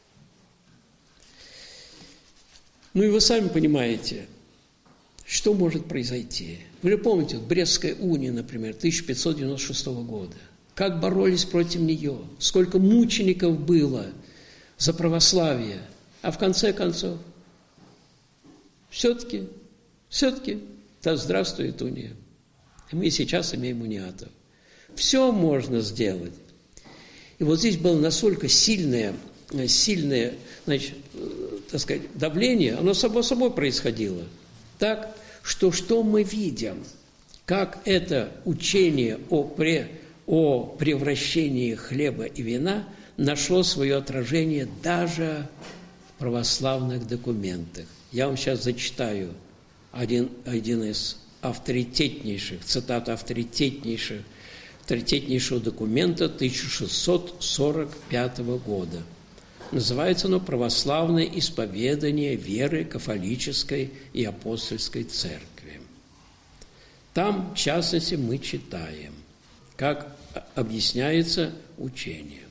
Ну и вы сами понимаете, что может произойти. Вы же помните, вот Брестская уния, например, тысяча пятьсот девяносто шестого года. Как боролись против нее, сколько мучеников было за православие. А в конце концов, все-таки, все-таки, да здравствует уния. И мы сейчас имеем униатов. Все можно сделать. И вот здесь было настолько сильное, сильное, значит, так сказать, давление, оно само собой происходило. Так, что что мы видим? Как это учение о, пре, о превращении хлеба и вина нашло свое отражение даже в православных документах. Я вам сейчас зачитаю один, один из авторитетнейших, цитат авторитетнейших, авторитетнейшего документа тысяча шестьсот сорок пятого года. Называется оно «Православное исповедание веры кафолической и апостольской церкви». Там, в частности, мы читаем, как объясняется учение.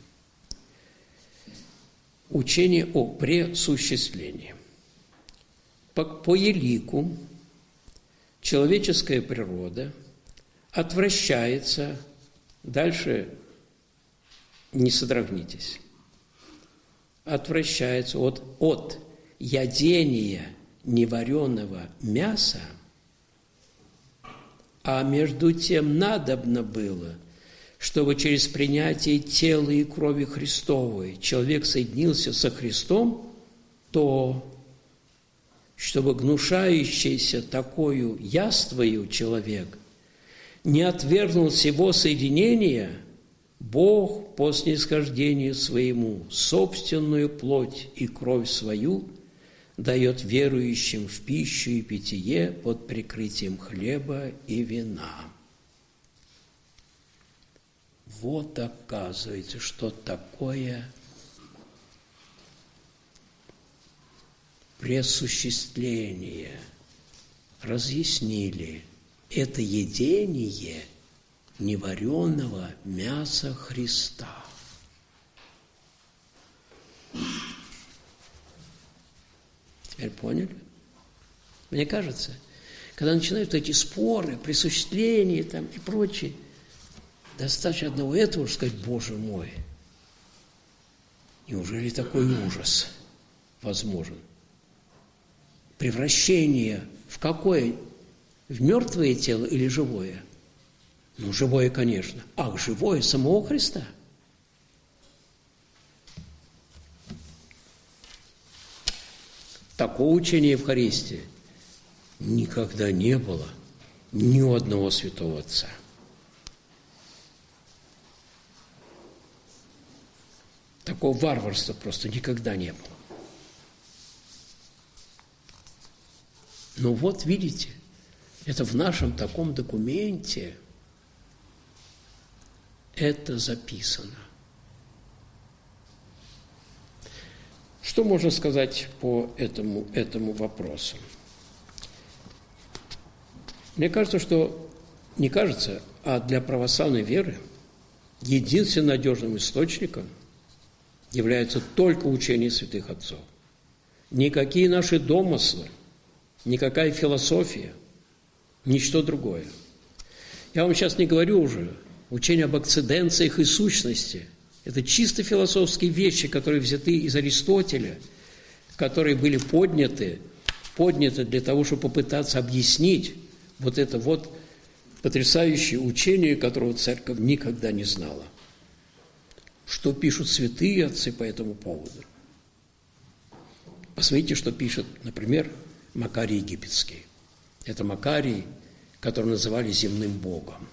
Учение о пресуществлении. По, по елику человеческая природа отвращается, дальше не содрогнитесь, отвращается от, от ядения невареного мяса, а между тем надобно было, чтобы через принятие тела и крови Христовой человек соединился со Христом, то, чтобы гнушающийся такою яствою человек не отвергнул сего соединения, Бог по снисхождению своему собственную плоть и кровь свою дает верующим в пищу и питье под прикрытием хлеба и вина. Вот оказывается, что такое пресуществление. Разъяснили. Это едение невареного мяса Христа. Теперь поняли? Мне кажется, когда начинают эти споры, присуществление там и прочее, достаточно одного этого, чтобы сказать: Боже мой, неужели такой ужас возможен? Превращение в какое? В мертвое тело или живое? Ну, живое, конечно. Ах, живое самого Христа. Такого учения Евхаристии никогда не было ни у одного святого отца. Такого варварства просто никогда не было. Но вот видите, это в нашем таком документе это записано. Что можно сказать по этому, этому вопросу? Мне кажется, что, не кажется, а для православной веры единственным надежным источником является только учение святых отцов. Никакие наши домыслы, никакая философия, ничто другое. Я вам сейчас не говорю уже учение об акциденциях и сущности. Это чисто философские вещи, которые взяты из Аристотеля, которые были подняты, подняты для того, чтобы попытаться объяснить вот это вот потрясающее учение, которого церковь никогда не знала. Что пишут святые отцы по этому поводу? Посмотрите, что пишет, например, Макарий Египетский. Это Макарий, которого называли земным богом.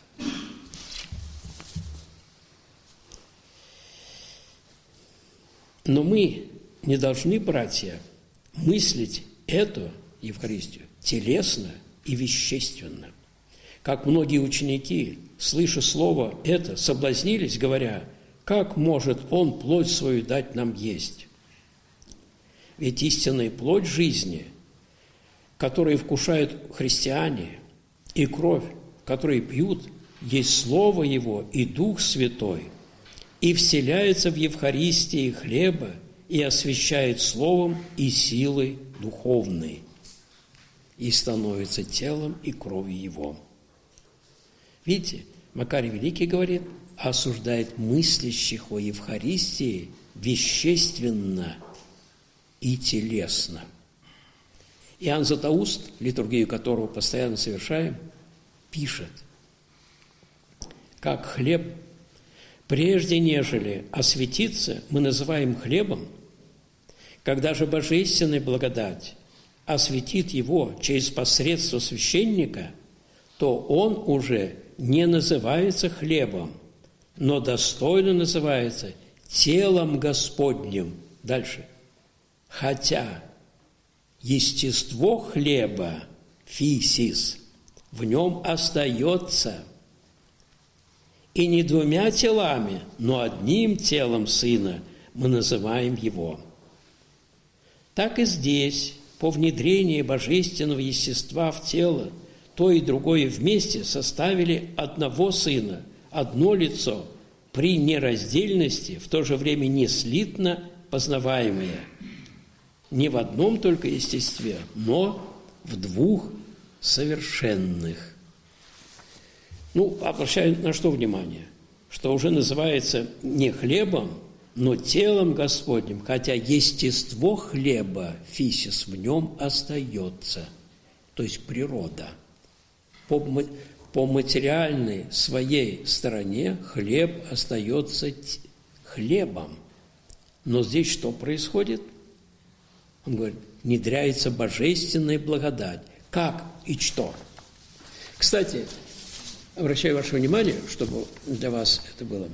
Но мы не должны, братья, мыслить эту Евхаристию телесно и вещественно. Как многие ученики, слыша слово это, соблазнились, говоря: «Как может Он плоть свою дать нам есть?» Ведь истинная плоть жизни, которую вкушают христиане, и кровь, которую пьют, есть Слово Его и Дух Святой, и вселяется в Евхаристии хлеба и освящает Словом и силой духовной, и становится телом и кровью Его. Видите, Макарий Великий говорит, осуждает мыслящих о Евхаристии вещественно и телесно. Иоанн Златоуст, литургию которого постоянно совершаем, пишет: как хлеб, прежде нежели осветиться, мы называем хлебом, когда же божественная благодать осветит его через посредство священника, то он уже не называется хлебом, но достойно называется телом Господним. Дальше. Хотя естество хлеба, фисис, в нем остается, и не двумя телами, но одним телом Сына мы называем Его. Так и здесь, по внедрению божественного естества в тело, то и другое вместе составили одного Сына, одно лицо, при нераздельности, в то же время не слитно познаваемое, не в одном только естестве, но в двух совершенных. Ну, обращаю на что внимание? Что уже называется не хлебом, но телом Господним, хотя естество хлеба, фисис, в нем остается, то есть природа. По, по материальной своей стороне хлеб остается хлебом. Но здесь что происходит? Он говорит, внедряется божественная благодать. Как и что? Кстати, обращаю ваше внимание, чтобы для вас это было.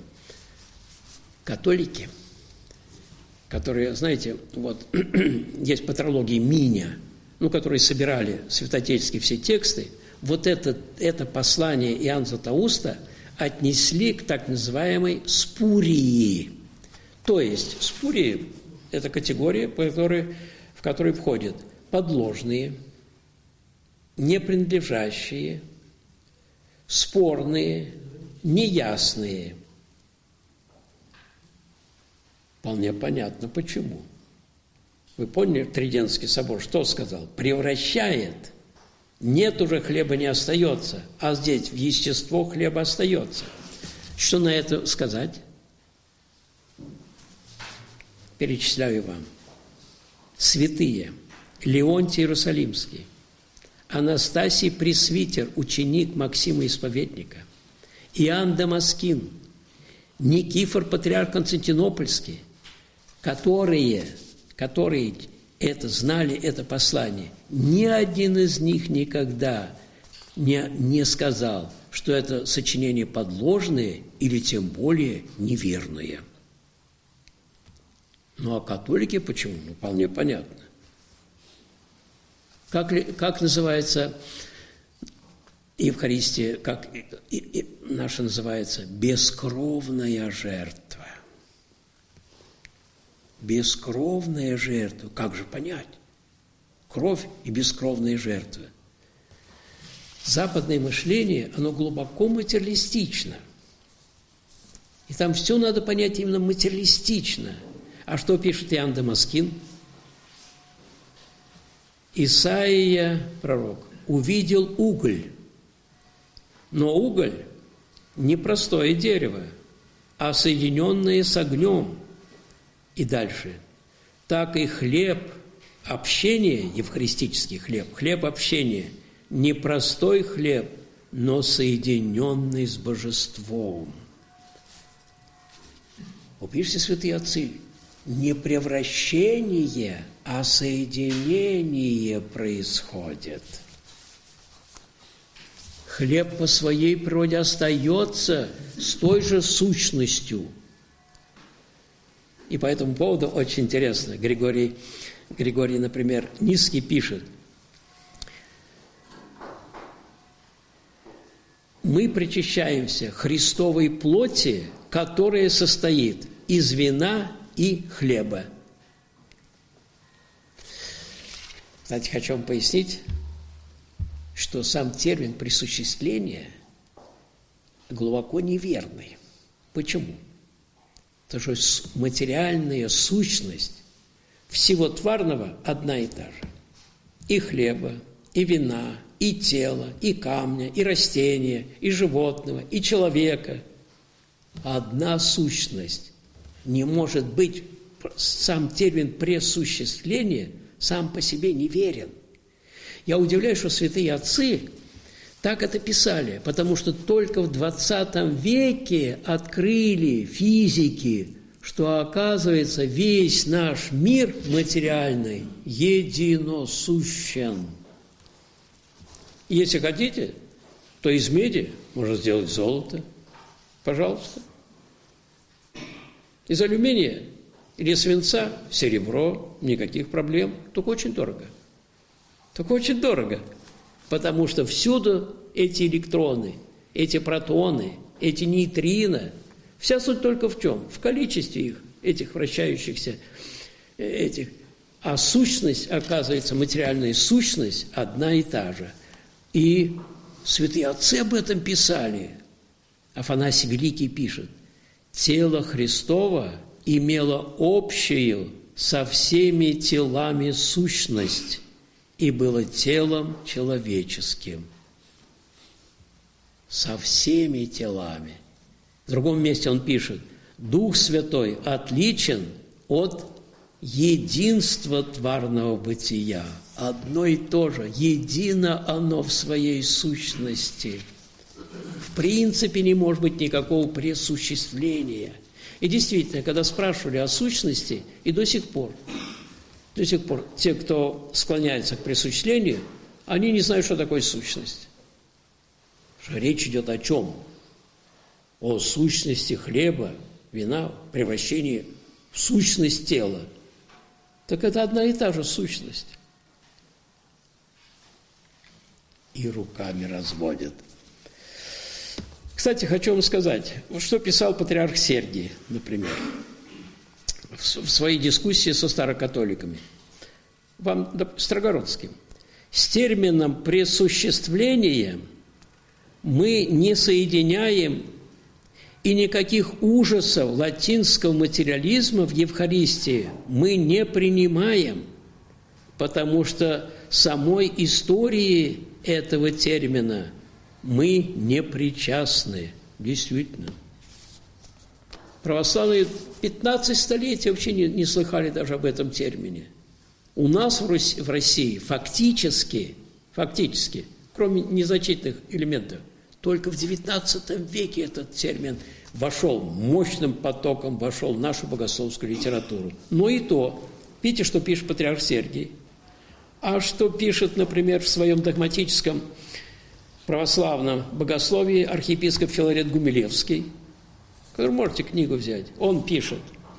Католики, которые, знаете, вот есть патрологии Миня, ну, которые собирали святоотеческие все тексты, вот это, это послание Иоанна Златоуста отнесли к так называемой спурии. То есть спурии – это категория, в которой, в которой входят подложные, не принадлежащие, спорные, неясные. Вполне понятно, почему. Вы поняли, Триденский собор что сказал? Превращает. Нет уже хлеба, не остается, а здесь в естество хлеба остается. Что на это сказать? Перечисляю вам. Святые Леонтий Иерусалимский, Анастасий Пресвитер, ученик Максима Исповедника, Иоанн Дамаскин, Никифор Патриарх Константинопольский, которые, которые это знали, это послание, ни один из них никогда не, не сказал, что это сочинение подложное или тем более неверное. Ну а католики почему? Ну, вполне понятно. Как, ли, как называется Евхаристия, как и, и, наша называется? Бескровная жертва. Бескровная жертва. Как же понять? Кровь и бескровная жертва. Западное мышление, оно глубоко материалистично. И там все надо понять именно материалистично. А что пишет Иоанн Дамаскин? Исаия, пророк, увидел уголь. Но уголь не простое дерево, а соединенное с огнем. И дальше. Так и хлеб общения, евхаристический хлеб, хлеб общения, не простой хлеб, но соединенный с божеством. Вы пишете, святые отцы, не превращение, а соединение происходит. Хлеб по своей природе остается с той же сущностью. И по этому поводу очень интересно. Григорий, Григорий, например, Низкий пишет: мы причащаемся Христовой плоти, которая состоит из вина и хлеба. Кстати, хочу вам пояснить, что сам термин присуществления глубоко неверный. Почему? Потому что материальная сущность всего тварного одна и та же. И хлеба, и вина, и тела, и камня, и растения, и животного, и человека. Одна сущность. Не может быть, сам термин пресуществления сам по себе неверен. Я удивляюсь, что святые отцы так это писали, потому что только в двадцатом веке открыли физики, что, оказывается, весь наш мир материальный единосущен. Если хотите, то из меди можно сделать золото. Пожалуйста. Из алюминия или свинца серебро, никаких проблем, только очень дорого. Только очень дорого, потому что всюду эти электроны, эти протоны, эти нейтрино, вся суть только в чем? В количестве их, этих вращающихся, этих. А сущность, оказывается, материальная сущность одна и та же. И святые отцы об этом писали. Афанасий Великий пишет: тело Христово имело общую со всеми телами сущность и было телом человеческим. Со всеми телами. В другом месте он пишет: Дух Святой отличен от единства тварного бытия. Одно и то же, едино оно в своей сущности. В принципе, не может быть никакого пресуществления. И действительно, когда спрашивали о сущности, и до сих пор, до сих пор те, кто склоняется к пресуществлению, они не знают, что такое сущность. Что речь идет о чем? О сущности хлеба, вина, превращении в сущность тела. Так это одна и та же сущность. И руками разводят. Кстати, хочу вам сказать, что писал патриарх Сергий, например, в своей дискуссии со старокатоликами, вам, Строгородским. С термином «пресуществление» мы не соединяем и никаких ужасов латинского материализма в Евхаристии мы не принимаем, потому что самой истории этого термина мы не причастны. Действительно. Православные пятнадцать столетий вообще не, не слыхали даже об этом термине. У нас в Руси, в России фактически, фактически, кроме незначительных элементов, только в девятнадцатом веке этот термин вошел, мощным потоком вошел в нашу богословскую литературу. Но и то, видите, что пишет патриарх Сергий, а что пишет, например, в своем догматическом православном богословии архиепископ Филарет Гумилевский, который можете книгу взять, он пишет: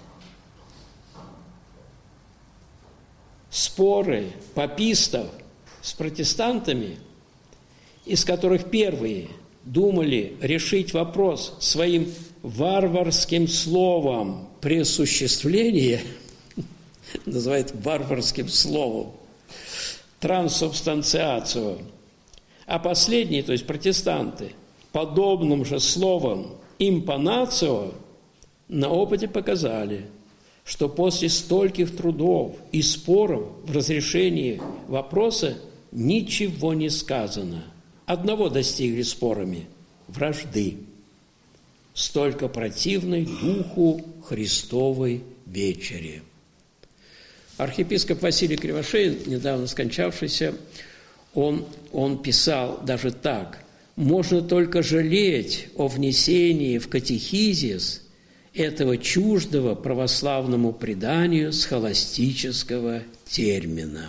споры папистов с протестантами, из которых первые думали решить вопрос своим варварским словом пресуществления, называют варварским словом, трансубстанциацию, А последние, то есть протестанты, подобным же словом «импонацио» на опыте показали, что после стольких трудов и споров в разрешении вопроса ничего не сказано. Одного достигли спорами – вражды, столько противной духу Христовой вечери. Архиепископ Василий Кривошеин, недавно скончавшийся, он, он писал даже так: «Можно только жалеть о внесении в катехизис этого чуждого православному преданию схоластического термина».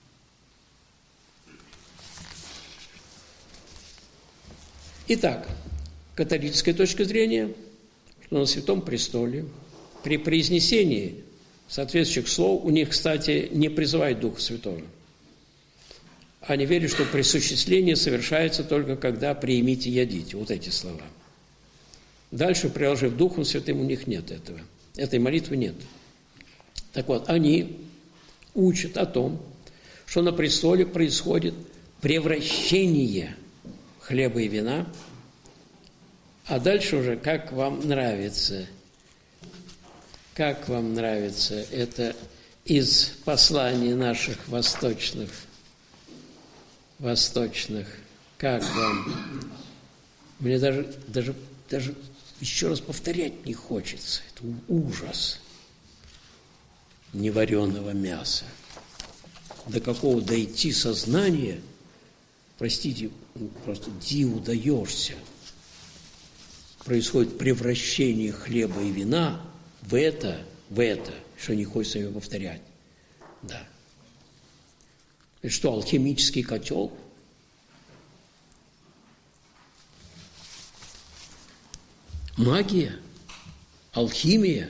Итак, католическая точка зрения, что на Святом Престоле при произнесении соответствующих слов, у них, кстати, не призывает Духа Святого. Они верят, что присуществление совершается только когда «приимите, ядите». Вот эти слова. Дальше, приложив Духом Святым, у них нет этого. Этой молитвы нет. Так вот, они учат о том, что на престоле происходит превращение хлеба и вина, а дальше уже как вам нравится. Как вам нравится это из посланий наших восточных, восточных, как вам? Мне даже, даже, даже еще раз повторять не хочется. Это ужас невареного мяса. До какого дойти сознания, простите, просто диву даешься. Происходит превращение хлеба и вина в это, в это, что не хочется ее повторять. Да. Это что, алхимический котел? Магия? Алхимия?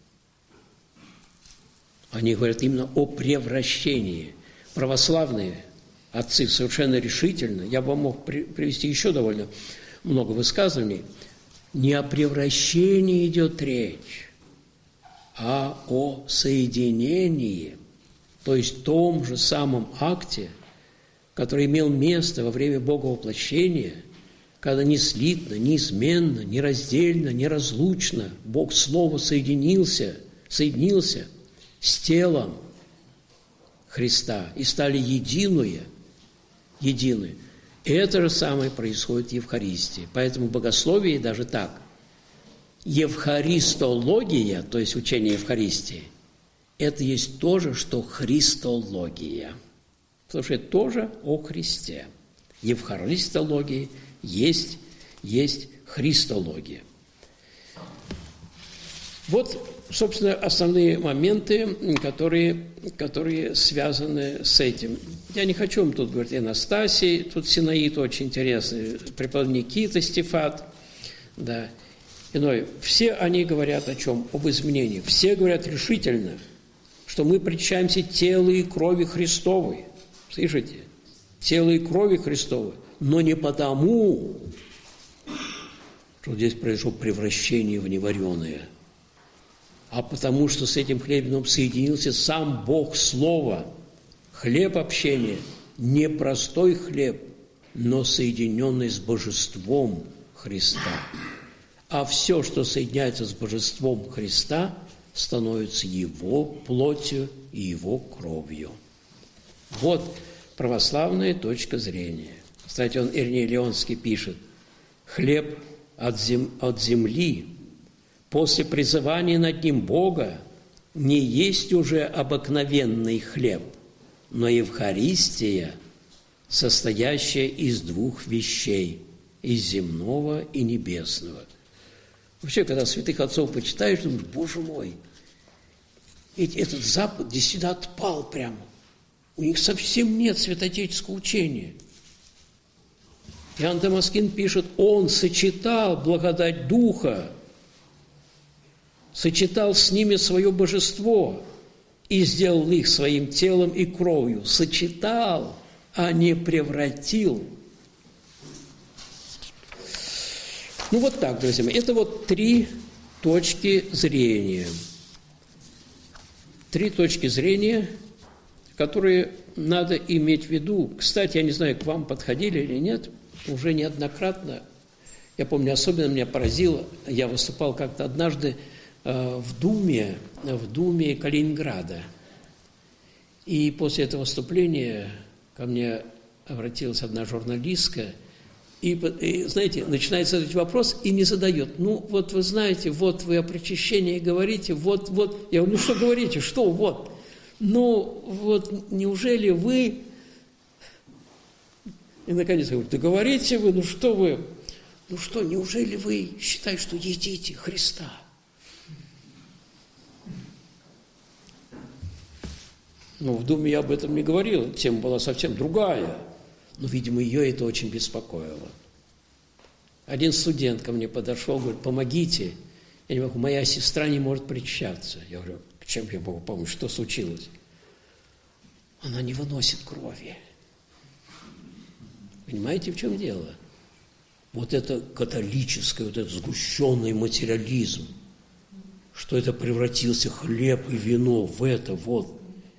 Они говорят именно о превращении. Православные отцы совершенно решительно, я бы мог привести еще довольно много высказываний, не о превращении идет речь, а о соединении, то есть том же самом акте, который имел место во время Боговоплощения, когда неслитно, неизменно, нераздельно, неразлучно Бог Слово соединился, соединился с телом Христа и стали единое, едины. И это же самое происходит в Евхаристии. Поэтому в богословии даже так. Евхаристология, то есть учение Евхаристии, это есть то же, что христология. Потому что это тоже о Христе. Евхаристология есть, есть христология. Вот, собственно, основные моменты, которые, которые связаны с этим. Я не хочу вам тут говорить Анастасий, тут Синаид очень интересный, преподобный Никита Стефат, да, иной. Все они говорят о чем? Об изменении. Все говорят решительно, что мы причащаемся телу и крови Христовой. Слышите? Тело и крови Христовой. Но не потому, что здесь произошло превращение в невареное, а потому, что с этим хлебом соединился сам Бог Слова. Хлеб общения – не простой хлеб, но соединенный с божеством Христа. А все, что соединяется с божеством Христа, становится Его плотью и Его кровью. Вот православная точка зрения. Кстати, он, Ириней Леонский, пишет: «Хлеб от, зем, от земли после призывания над ним Бога не есть уже обыкновенный хлеб, но Евхаристия, состоящая из двух вещей – из земного и небесного». Вообще, когда святых отцов почитаешь, думаешь: Боже мой, ведь этот Запад действительно отпал прямо. У них совсем нет святоотеческого учения. Иоанн Дамаскин пишет: он сочетал благодать Духа, сочетал с ними свое божество и сделал их своим телом и кровью. Сочетал, а не превратил. Ну вот так, друзья мои. Это вот три точки зрения. Три точки зрения, которые надо иметь в виду, кстати, я не знаю, к вам подходили или нет, уже неоднократно, я помню, особенно меня поразило, я выступал как-то однажды э, в Думе, в Думе Калининграда. И после этого выступления ко мне обратилась одна журналистка, и, и, знаете, начинает задать вопрос и не задает. Ну, вот вы знаете, вот вы о причащении говорите, вот, вот. Я говорю, ну что говорите, что, вот. Ну, вот, неужели вы... И, наконец, я говорю, да говорите вы, ну что вы... Ну что, неужели вы считаете, что едите Христа? Ну, в Думе я об этом не говорил, тема была совсем другая. Но, видимо, ее это очень беспокоило. Один студент ко мне подошел, говорит, помогите. Я не могу, моя сестра не может причащаться. Я говорю, чем я могу помочь, что случилось? Она не выносит крови. Понимаете, в чем дело? Вот это католическое, вот этот сгущенный материализм, что это превратился хлеб и вино в это вот.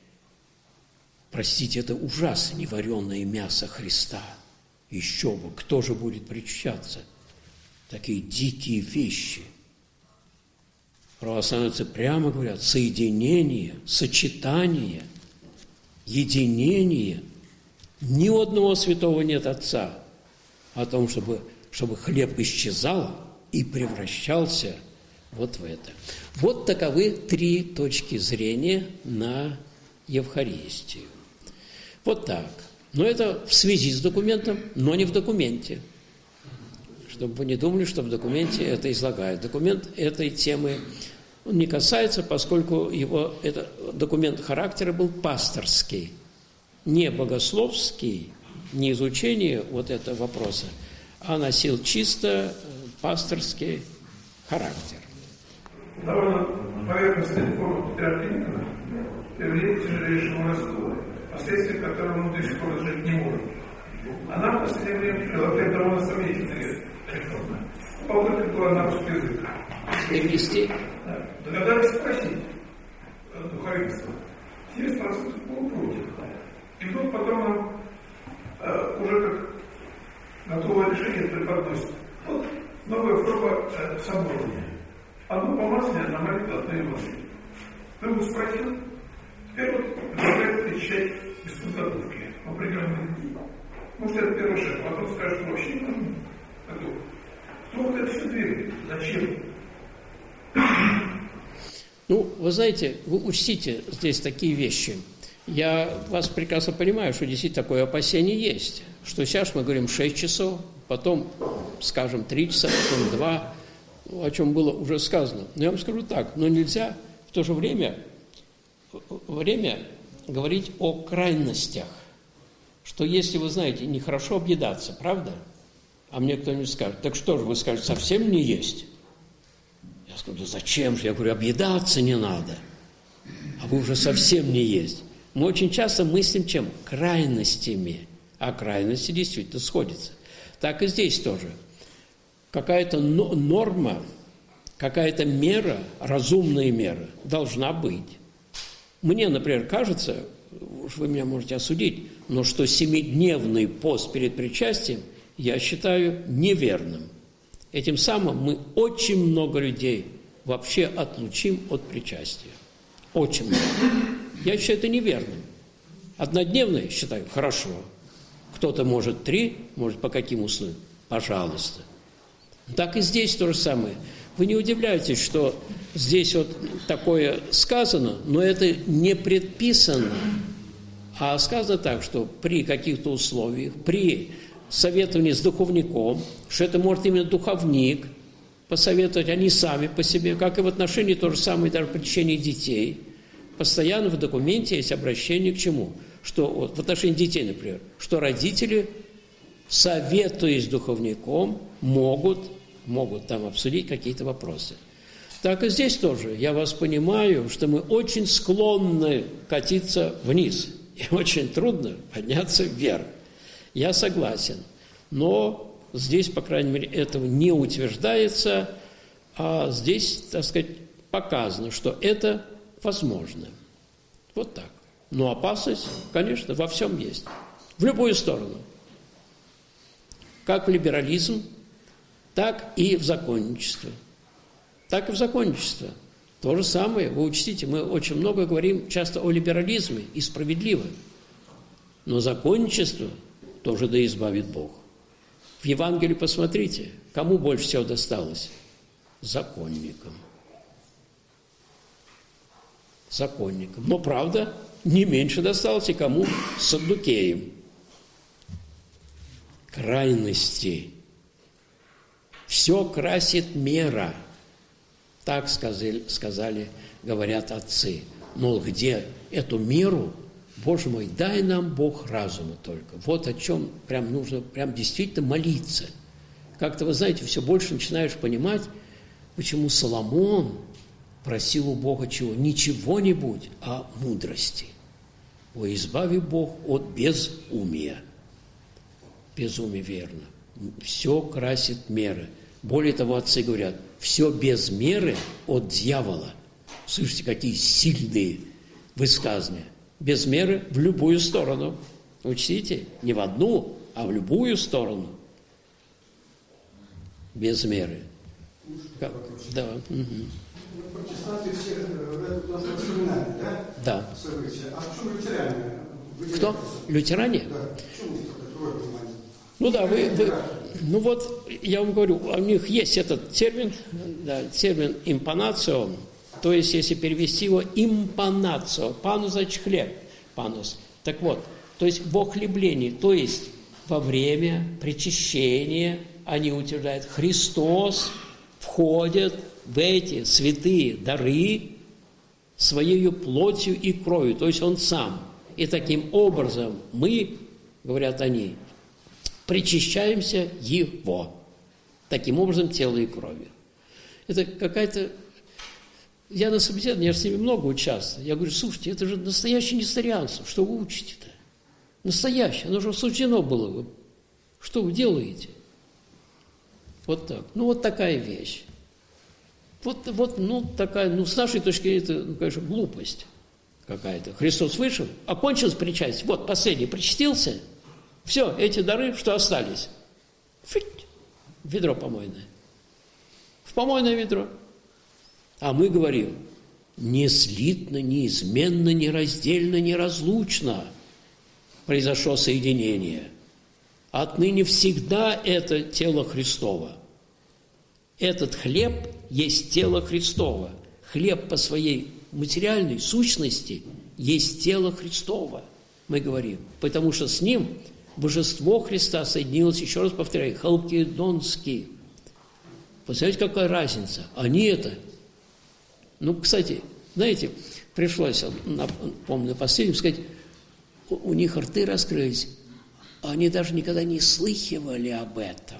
Простите, это ужасно невареное мясо Христа. Еще бы, кто же будет причащаться? Такие дикие вещи. Православные прямо говорят, соединение, сочетание, единение. Ни у одного святого нет отца о том, чтобы, чтобы хлеб исчезал и превращался вот в это. Вот таковы три точки зрения на Евхаристию. Вот так. Но это в связи с документом, но не в документе. Чтобы вы не думали, что в документе это излагают. Документ этой темы он не касается, поскольку его это, документ характера был пасторский, не богословский, не изучение вот этого вопроса, а носил чисто пасторский характер. Довольно поверхностная форма патриарха привели к тяжелейшему расколу, последствия которого мы до сих пор жить не можем. Она в последнее время прилагает довольно сомнительные реформы. Попытка была на русский язык. Перевести? Да. Догадались спросить духовенство. семьдесят процентов было против. И вдруг потом нам э, уже как готовое решение преподносит. Вот новая форма э, соборания. Одно помазание на молитву, одно Евангелие. Кто его спросил? Теперь вот предлагает причащать без подготовки в определенные дни. Может, это первый шаг, а потом скажет, что вообще не нужно. Кто вот это все двигает? Зачем? Ну, вы знаете, вы учтите здесь такие вещи. Я вас прекрасно понимаю, что действительно такое опасение есть. Что сейчас мы говорим шесть часов, потом, скажем, три часа, потом два, о чем было уже сказано. Но я вам скажу так, но нельзя в то же время, время говорить о крайностях. Что если вы знаете, нехорошо объедаться, правда? А мне кто-нибудь скажет, так что же, вы скажете, совсем не есть? Я скажу, да зачем же? Я говорю, объедаться не надо. А вы уже совсем не есть. Мы очень часто мыслим чем? Крайностями. А крайности действительно сходятся. Так и здесь тоже. Какая-то норма, какая-то мера, разумная мера должна быть. Мне, например, кажется, уж вы меня можете осудить, но что семидневный пост перед причастием я считаю неверным. Этим самым мы очень много людей вообще отлучим от причастия. Очень много. Я считаю это неверным. Однодневный считаю хорошо. Кто-то может три, может по каким условиям? Пожалуйста. Так и здесь то же самое. Вы не удивляйтесь, что здесь вот такое сказано, но это не предписано. А сказано так, что при каких-то условиях, при советовании с духовником, что это может именно духовник посоветовать, они сами по себе, как и в отношении то же самое даже при лечении детей. Постоянно в документе есть обращение к чему? Что вот, в отношении детей, например, что родители, советуясь с духовником, могут, могут там обсудить какие-то вопросы. Так и здесь тоже. Я вас понимаю, что мы очень склонны катиться вниз. И очень трудно подняться вверх. Я согласен. Но здесь, по крайней мере, этого не утверждается, а здесь, так сказать, показано, что это возможно. Вот так. Но опасность, конечно, во всем есть. В любую сторону. Как в либерализм, так и в законничество. Так и в законничество. То же самое, вы учтите, мы очень много говорим часто о либерализме, и справедливо. Но законничество тоже да избавит Бог. В Евангелии посмотрите, кому больше всего досталось? Законникам. Законникам. Но, правда, не меньше досталось и кому? Саддукеям. Крайности. Все красит мера. Так сказали, сказали, говорят отцы. Но где эту меру, Боже мой, дай нам Бог разума только. Вот о чем прям нужно, прям действительно молиться. Как-то, вы знаете, все больше начинаешь понимать, почему Соломон просил у Бога чего? Не чего-нибудь, а мудрости. О, избави Бог от безумия. Безумие верно. Все красит меры. Более того, отцы говорят, все без меры от дьявола. Слышите, какие сильные высказывания. Без меры в любую сторону. Учтите, не в одну, а в любую сторону. Без меры. Как? Да. Угу. Протестанты все у нас вспоминали, да? Да. События. А в чем лютеране? Кто? Лютеране? Да. В чем такое понимание? Ну да, вы, вы, ну вот, я вам говорю, у них есть этот термин, да, термин импанацио, то есть, если перевести его, импанацио, панус, значит, хлеб, панус. Так вот, то есть, во хлеблении, то есть, во время причащения, они утверждают, Христос входит в эти святые дары своей плотью и кровью, то есть, Он сам. И таким образом мы, говорят они, причащаемся Его. Таким образом, тело и кровью. Это какая-то... Я на собеседовании, я с ними много участвую. Я говорю, слушайте, это же настоящее несторианство. Что вы учите-то? Настоящее. Оно же суждено было. Что вы делаете? Вот так. Ну, вот такая вещь. Вот, вот ну, такая, ну, с нашей точки зрения, это, ну, конечно, глупость какая-то. Христос вышел, окончилось причастие. Вот, последний причастился. Все, эти дары, что остались? Фить, ведро помойное. В помойное ведро. А мы говорим, не слитно, неизменно, нераздельно, неразлучно произошло соединение. Отныне всегда это тело Христово. Этот хлеб есть тело Христово. Хлеб по своей материальной сущности есть тело Христово, мы говорим. Потому что с ним божество Христа соединилось, еще раз повторяю, халкидонский. Посмотрите, какая разница. Они это... Ну, кстати, знаете, пришлось, помню, на последнем сказать, у, у них рты раскрылись, а они даже никогда не слыхивали об этом.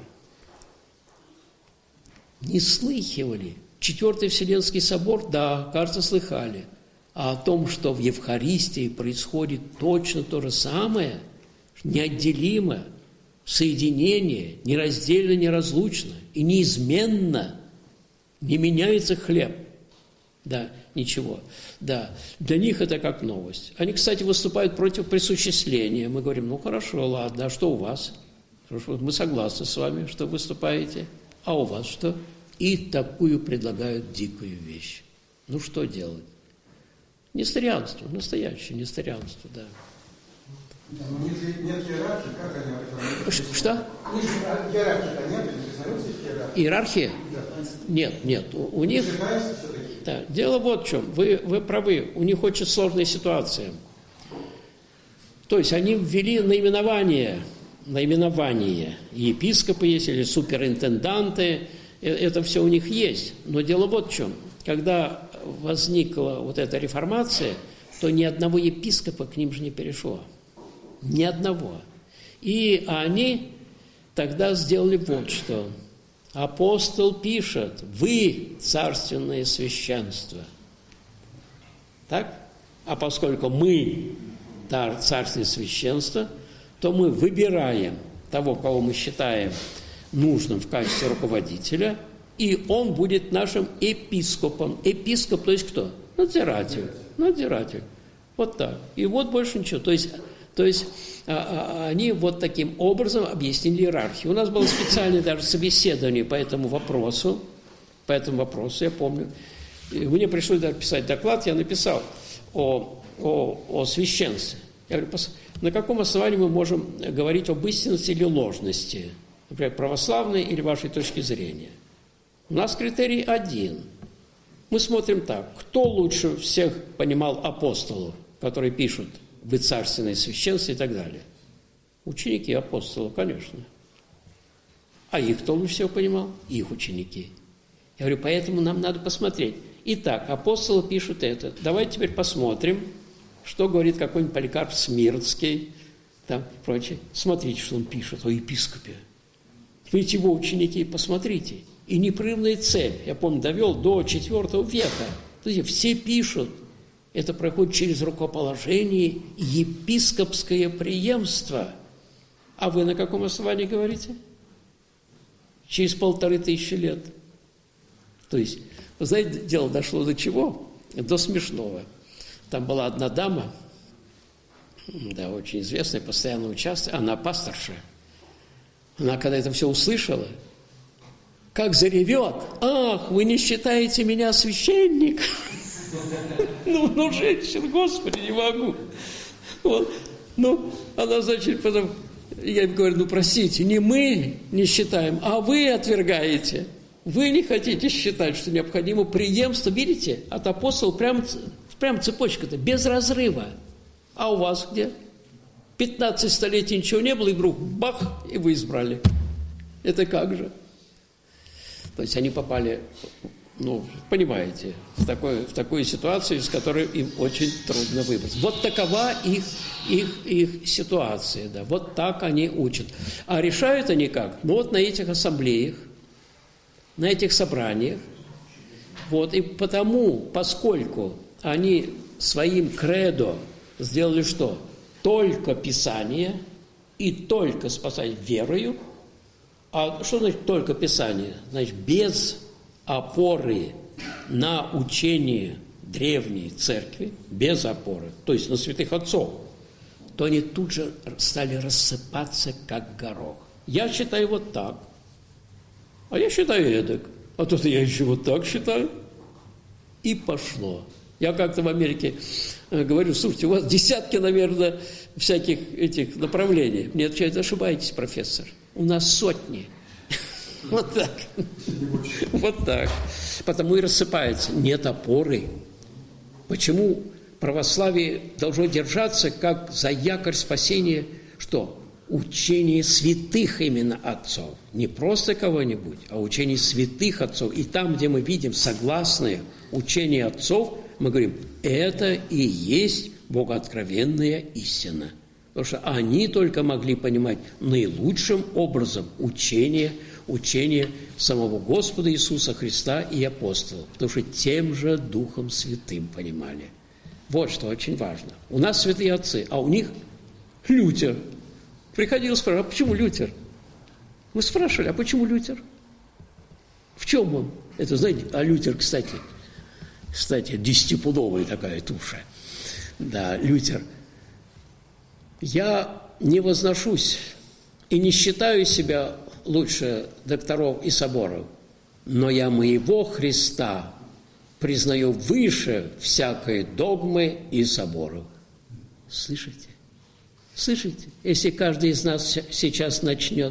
Не слыхивали. Четвертый Вселенский собор, да, кажется, слыхали. А о том, что в Евхаристии происходит точно то же самое, неотделимо, соединение, нераздельно, неразлучно и неизменно, не меняется хлеб. Да, ничего. Да, для них это как новость. Они, кстати, выступают против присуществления. Мы говорим, ну хорошо, ладно, а что у вас? Хорошо, мы согласны с вами, что выступаете. А у вас что? И такую предлагают дикую вещь. Ну что делать? Несторианство, настоящее несторианство, да. Да, но у них же нет иерархии, как они это... Что? У них же иерархии-то нет, не признаются их иерархии? Иерархия? Да. Нет, нет. У, у них... Все-таки? Да, дело вот в чем. Вы, вы правы, у них очень сложная ситуация. То есть они ввели наименование, наименование. Епископы есть или суперинтенданты, это все у них есть. Но дело вот в чем. Когда возникла вот эта реформация, то ни одного епископа к ним же не перешло. Ни одного. И они тогда сделали вот что. Апостол пишет, вы царственное священство. Так? А поскольку мы царственное священство, то мы выбираем того, кого мы считаем нужным в качестве руководителя, и он будет нашим епископом. Епископ, то есть кто? Надзиратель. Надзиратель. Вот так. И вот больше ничего. То есть, то есть а, а, они вот таким образом объяснили иерархию. У нас было специальное даже собеседование по этому вопросу. По этому вопросу, я помню. И мне пришлось даже писать доклад, я написал о, о, о священстве. Я говорю, на каком основании мы можем говорить об истинности или ложности? Например, православной или вашей точки зрения? У нас критерий один. Мы смотрим так, кто лучше всех понимал апостолов, которые пишут «Вы царственное священство» и так далее. Ученики апостолов, конечно. А их кто лучше всего понимал? Их ученики. Я говорю, поэтому нам надо посмотреть. Итак, апостолы пишут это. Давайте теперь посмотрим, что говорит какой-нибудь Поликарп Смирнский, там, прочее. Смотрите, что он пишет о епископе. Вы его ученики, посмотрите. И непрерывная цепь, я помню, довел до четвёртого века. Смотрите, все пишут. Это проходит через рукоположение епископское преемство. А вы на каком основании говорите? Через полторы тысячи лет. То есть, вы знаете, дело дошло до чего? До смешного. Там была одна дама, да, очень известная, постоянно участвует, она пасторша. Она, когда это все услышала, как заревет: «Ах, вы не считаете меня священником?» Ну, ну, женщина, Господи, не могу. Вот. Ну, она, значит, потом, я им говорю, ну, простите, не мы не считаем, а вы отвергаете. Вы не хотите считать, что необходимо преемство, видите, от апостола прям, прям цепочка-то, без разрыва. А у вас где? пятнадцать столетий ничего не было, и вдруг бах, и вы избрали. Это как же? То есть они попали, ну, понимаете, в, такой, в такую ситуацию, из которой им очень трудно выбраться. Вот такова их, их, их ситуация, да, вот так они учат. А решают они как? Ну, вот на этих ассамблеях, на этих собраниях, вот, и потому, поскольку они своим кредо сделали что? Только Писание и только спасать верою. А что значит только Писание? Значит, без опоры на учение древней церкви, без опоры, то есть на святых отцов, то они тут же стали рассыпаться, как горох. Я считаю вот так, а я считаю эдак, а тут я еще вот так считаю. И пошло. Я как-то в Америке говорю, слушайте, у вас десятки, наверное, всяких этих направлений. Мне отвечают, ошибаетесь, профессор. У нас сотни. Вот так. Вот так. Потому и рассыпается. Нет опоры. Почему православие должно держаться как за якорь спасения? Что? Учение святых именно отцов. Не просто кого-нибудь, а учение святых отцов. И там, где мы видим согласное учение отцов, мы говорим, это и есть богооткровенная истина. Потому что они только могли понимать наилучшим образом учение, учение самого Господа Иисуса Христа и апостолов. Потому что тем же Духом Святым понимали. Вот что очень важно. У нас святые отцы, а у них Лютер. Приходил спрашивать, а почему Лютер? Мы спрашивали, а почему Лютер? В чем он? Это, знаете, а Лютер, кстати, кстати, десятипудовая такая туша. Да, Лютер. Я не возношусь и не считаю себя лучше докторов и соборов, но я моего Христа признаю выше всякой догмы и соборов. Слышите? Слышите? Если каждый из нас сейчас начнет.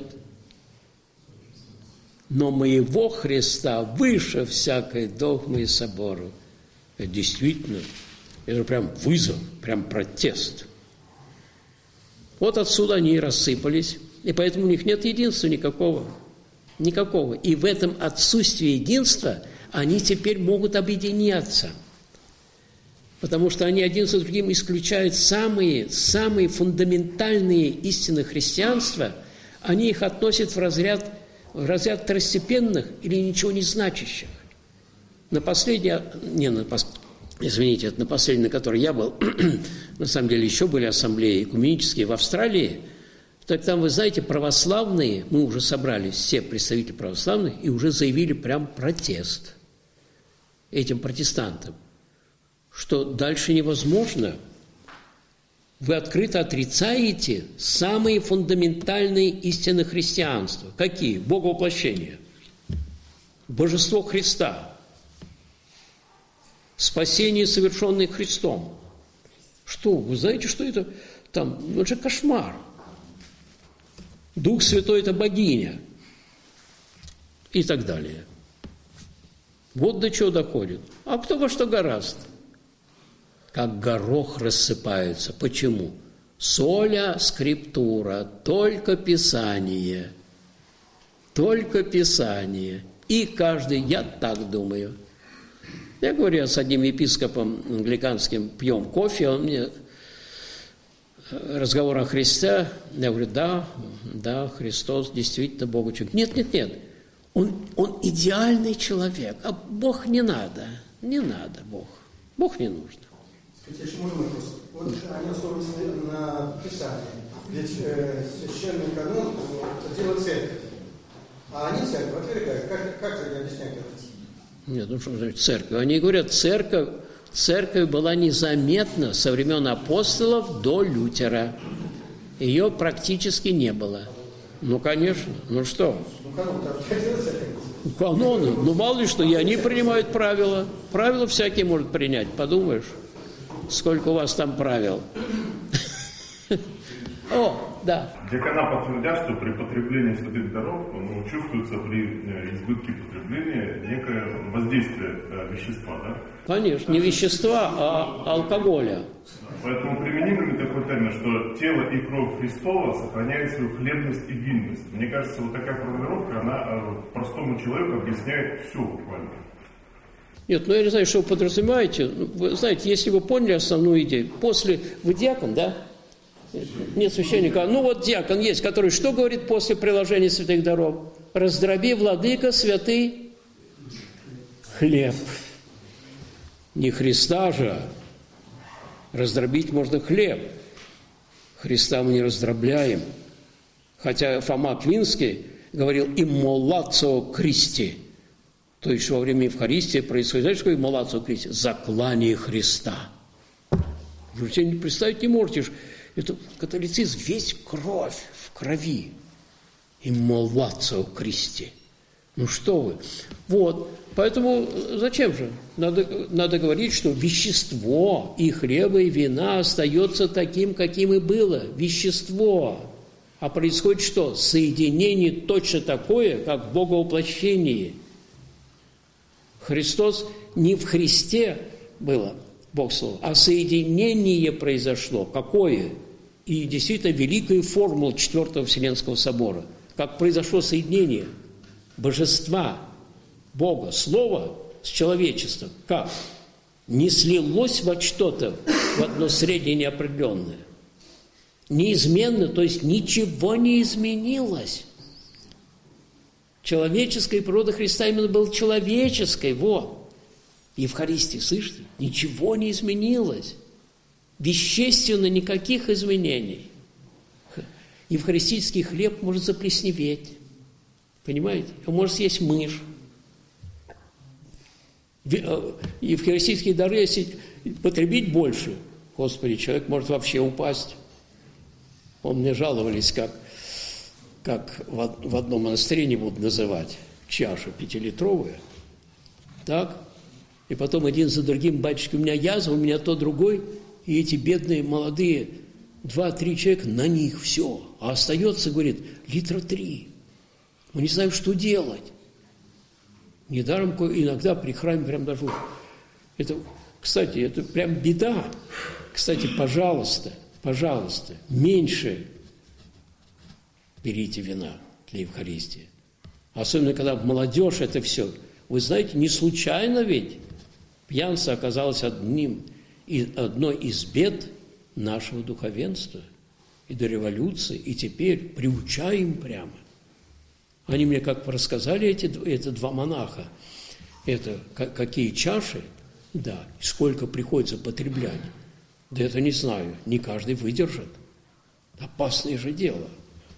Но моего Христа выше всякой догмы и соборов. Это действительно, это прям вызов, прям протест. Вот отсюда они и рассыпались, и поэтому у них нет единства никакого. Никакого. И в этом отсутствии единства они теперь могут объединяться. Потому что они один за другим исключают самые, самые фундаментальные истины христианства, они их относят в разряд, в разряд второстепенных или ничего не значащих. На последнее, не на последнее, извините, это на последней, на которой я был, на самом деле еще были ассамблеи экуменические в Австралии, так там, вы знаете, православные, мы уже собрались, все представители православных, и уже заявили прям протест этим протестантам, что дальше невозможно, вы открыто отрицаете самые фундаментальные истины христианства. Какие? Боговоплощение, божество Христа, спасение, совершенное Христом. Что? Вы знаете, что это там? Ну, это же кошмар. Дух Святой – это богиня. И так далее. Вот до чего доходит. А кто во что гораст? Как горох рассыпаются. Почему? Соля скриптура, только Писание. Только Писание. И каждый, я так думаю. Я говорю с одним епископом англиканским, пьем кофе, он мне разговор о Христе, я говорю, да, да, Христос действительно Богу человек. Нет, нет, нет, он, он идеальный человек, а Бог не надо, не надо Бог, Бог не нужно. Скажите, еще можно вопрос? Вот они особенно на Писание, ведь э, священный канон – это дело церкви, а они церковь отвергают, как, как это объяснять это? Нет, ну что значит церковь? Они говорят, церковь, церковь была незаметна со времен апостолов до Лютера. Ее практически не было. Ну, конечно. Ну что? Ну, каноны. Ну, мало ли что, и они принимают правила. Правила всякие может принять. Подумаешь, сколько у вас там правил. О, да. Диакона подтвердят, что при потреблении святых даров ну, чувствуется при избытке потребления некое воздействие э, вещества, да? Конечно, не вещества, а алкоголя. Поэтому применим ли такой термин, что тело и кровь Христова сохраняют свою хлебность и винность? Мне кажется, вот такая формулировка, она простому человеку объясняет все буквально. Нет, ну я не знаю, что вы подразумеваете. Вы знаете, если вы поняли основную идею, после... Вы диакон, да? Нет священника. Ну вот диакон есть, который что говорит после приложения святых даров? Раздроби, владыка, святый хлеб. Не Христа же. Раздробить можно хлеб. Христа мы не раздробляем. Хотя Фома Аквинский говорил «иммолацио Кристи». То есть во время Евхаристии происходит, знаете, что иммолацио Кристи? Заклание Христа. Вы себе представить не можете. Это католицизм, весь кровь в крови. Иммолацио Кристи. Ну что вы. Вот. Поэтому зачем же? Надо, надо говорить, что вещество и хлеба, и вина остается таким, каким и было. Вещество. А происходит что? Соединение точно такое, как в Боговоплощении. Христос не в Христе было, Бог Слово, а соединение произошло. Какое? И действительно великая формула Четвертого Вселенского Собора. Как произошло соединение Божества, Бога, Слова с человечеством. Как? Не слилось во что-то, в одно среднее неопределенное. Неизменно, то есть ничего не изменилось. Человеческая природа Христа именно была человеческой, вот. Евхаристия, слышите? Ничего не изменилось. Вещественно никаких изменений. Евхаристический хлеб может заплесневеть. Понимаете? Он может съесть мышь. Евхаристические дары, если потребить больше, Господи, человек может вообще упасть. Он мне жаловались, как, как в, в одном монастыре, не буду называть, чаша пятилитровая, так? И потом один за другим, батюшка, у меня язва, у меня то, другой, и эти бедные молодые, два-три человека, на них все. А остается, говорит, литра три. Мы не знаем, что делать. Недаром иногда при храме прям даже... Это, кстати, это прям беда. Кстати, пожалуйста, пожалуйста, меньше берите вина для Евхаристии. Особенно, когда молодежь это все. Вы знаете, не случайно ведь пьянство оказалось одним, одной из бед нашего духовенства и до революции, и теперь приучаем прямо. Они мне как рассказали, эти, эти два монаха, это какие чаши, да, сколько приходится потреблять. Да это не знаю, не каждый выдержит. Опасное же дело.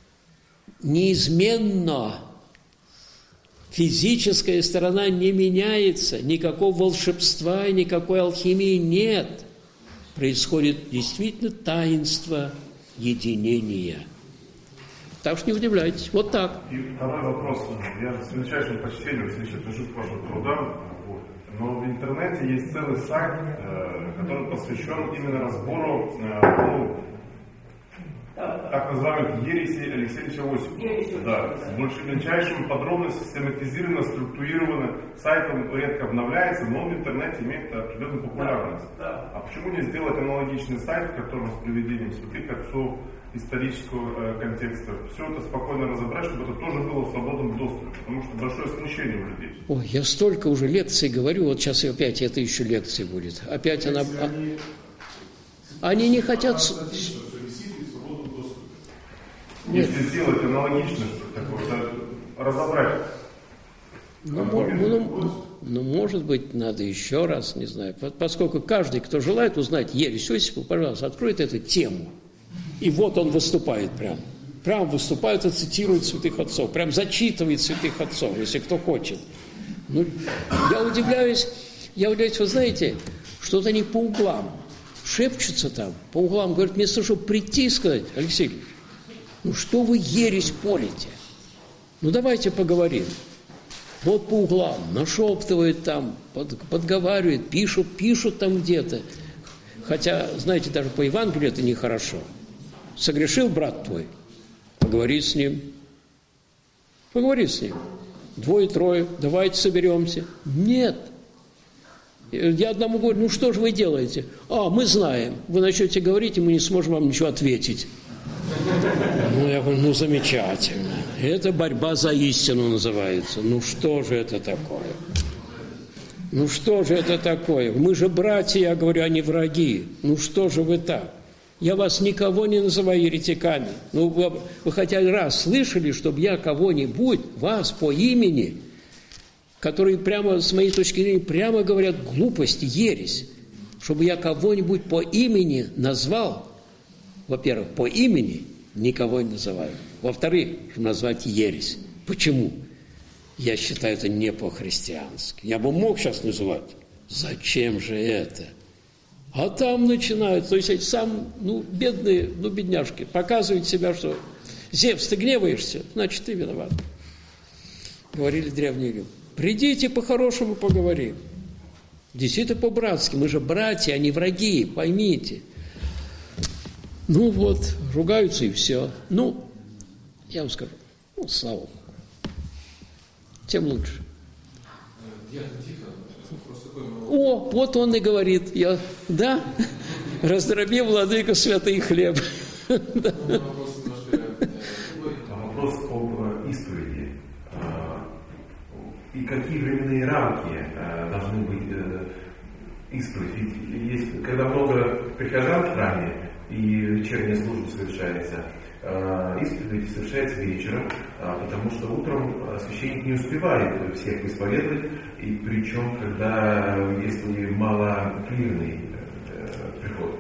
Неизменно физическая сторона не меняется, никакого волшебства, никакой алхимии нет. происходит действительно таинство единения. Так что не удивляйтесь. Вот так. И второй вопрос. Я с величайшим почтением все отношусь к вашим трудам. Вот. Но в интернете есть целый сайт, э, который посвящен именно разбору э, ну, так называемых ересей Алексея Ильича Осипова. Да, с большей подробностью, систематизированно, структурировано. Сайтом редко обновляется, но в интернете имеет определенную популярность. А почему не сделать аналогичный сайт, в котором с приведением святых отцов, исторического э, контекста, все это спокойно разобрать, чтобы это тоже было в свободном доступе, потому что большое смущение у людей. Ой, я столько уже лекций говорю, вот сейчас и опять это еще лекция будет. Опять она... Они, они не хотят... Если сделать аналогично, такое, разобрать. Ну, ну, ну, может быть, надо еще раз, не знаю, поскольку каждый, кто желает узнать ересь Осипова, пожалуйста, откроет эту тему. И вот он выступает прям. Прям выступает и цитирует святых отцов. Прям зачитывает святых отцов, если кто хочет. Ну, я удивляюсь, я удивляюсь, вы знаете, что-то они по углам шепчутся там, по углам, говорят, вместо того, чтобы прийти и сказать, Алексей Ильич, ну что вы ересь порите? Ну давайте поговорим. Вот по углам, нашептывают там, под, подговаривают, пишут, пишут там где-то. Хотя, знаете, даже по Евангелию это нехорошо. Согрешил брат твой, поговори с ним. Поговори с ним. Двое-трое, давайте соберемся. Нет. Я одному говорю, ну что же вы делаете? А, мы знаем. Вы начнете говорить, и мы не сможем вам ничего ответить. Ну, я говорю, ну замечательно. Это борьба за истину называется. Ну что же это такое? Ну что же это такое? Мы же братья, я говорю, а не враги. Ну что же вы так? Я вас никого не называю еретиками. Ну, вы, вы хотя раз слышали, чтобы я кого-нибудь, вас по имени, которые прямо, с моей точки зрения, прямо говорят глупость, ересь, чтобы я кого-нибудь по имени назвал, во-первых, по имени никого не называю. Во-вторых, назвать ересь. Почему? Я считаю, это не по-христиански. Я бы мог сейчас называть. Зачем же это? А там начинают, то есть сам, ну, бедные, ну, бедняжки, показывают себя, что Зевс, ты гневаешься, значит, ты виноват. Говорили древние люди. Придите по-хорошему поговорим. Действительно по-братски, мы же братья, а не враги, поймите. Ну вот, ругаются и все. Ну, я вам скажу, ну, слава Богу. Тем лучше. О, вот он и говорит, я, да, раздроби, владыка, святый хлеб. Вопрос об исповеди. И какие временные рамки должны быть исповеди? Ведь есть, когда много прихожан в храме, и вечерняя служба совершается, исповедь совершается вечером, потому что утром священник не успевает всех исповедовать, и причем, когда, если малоклирный приход.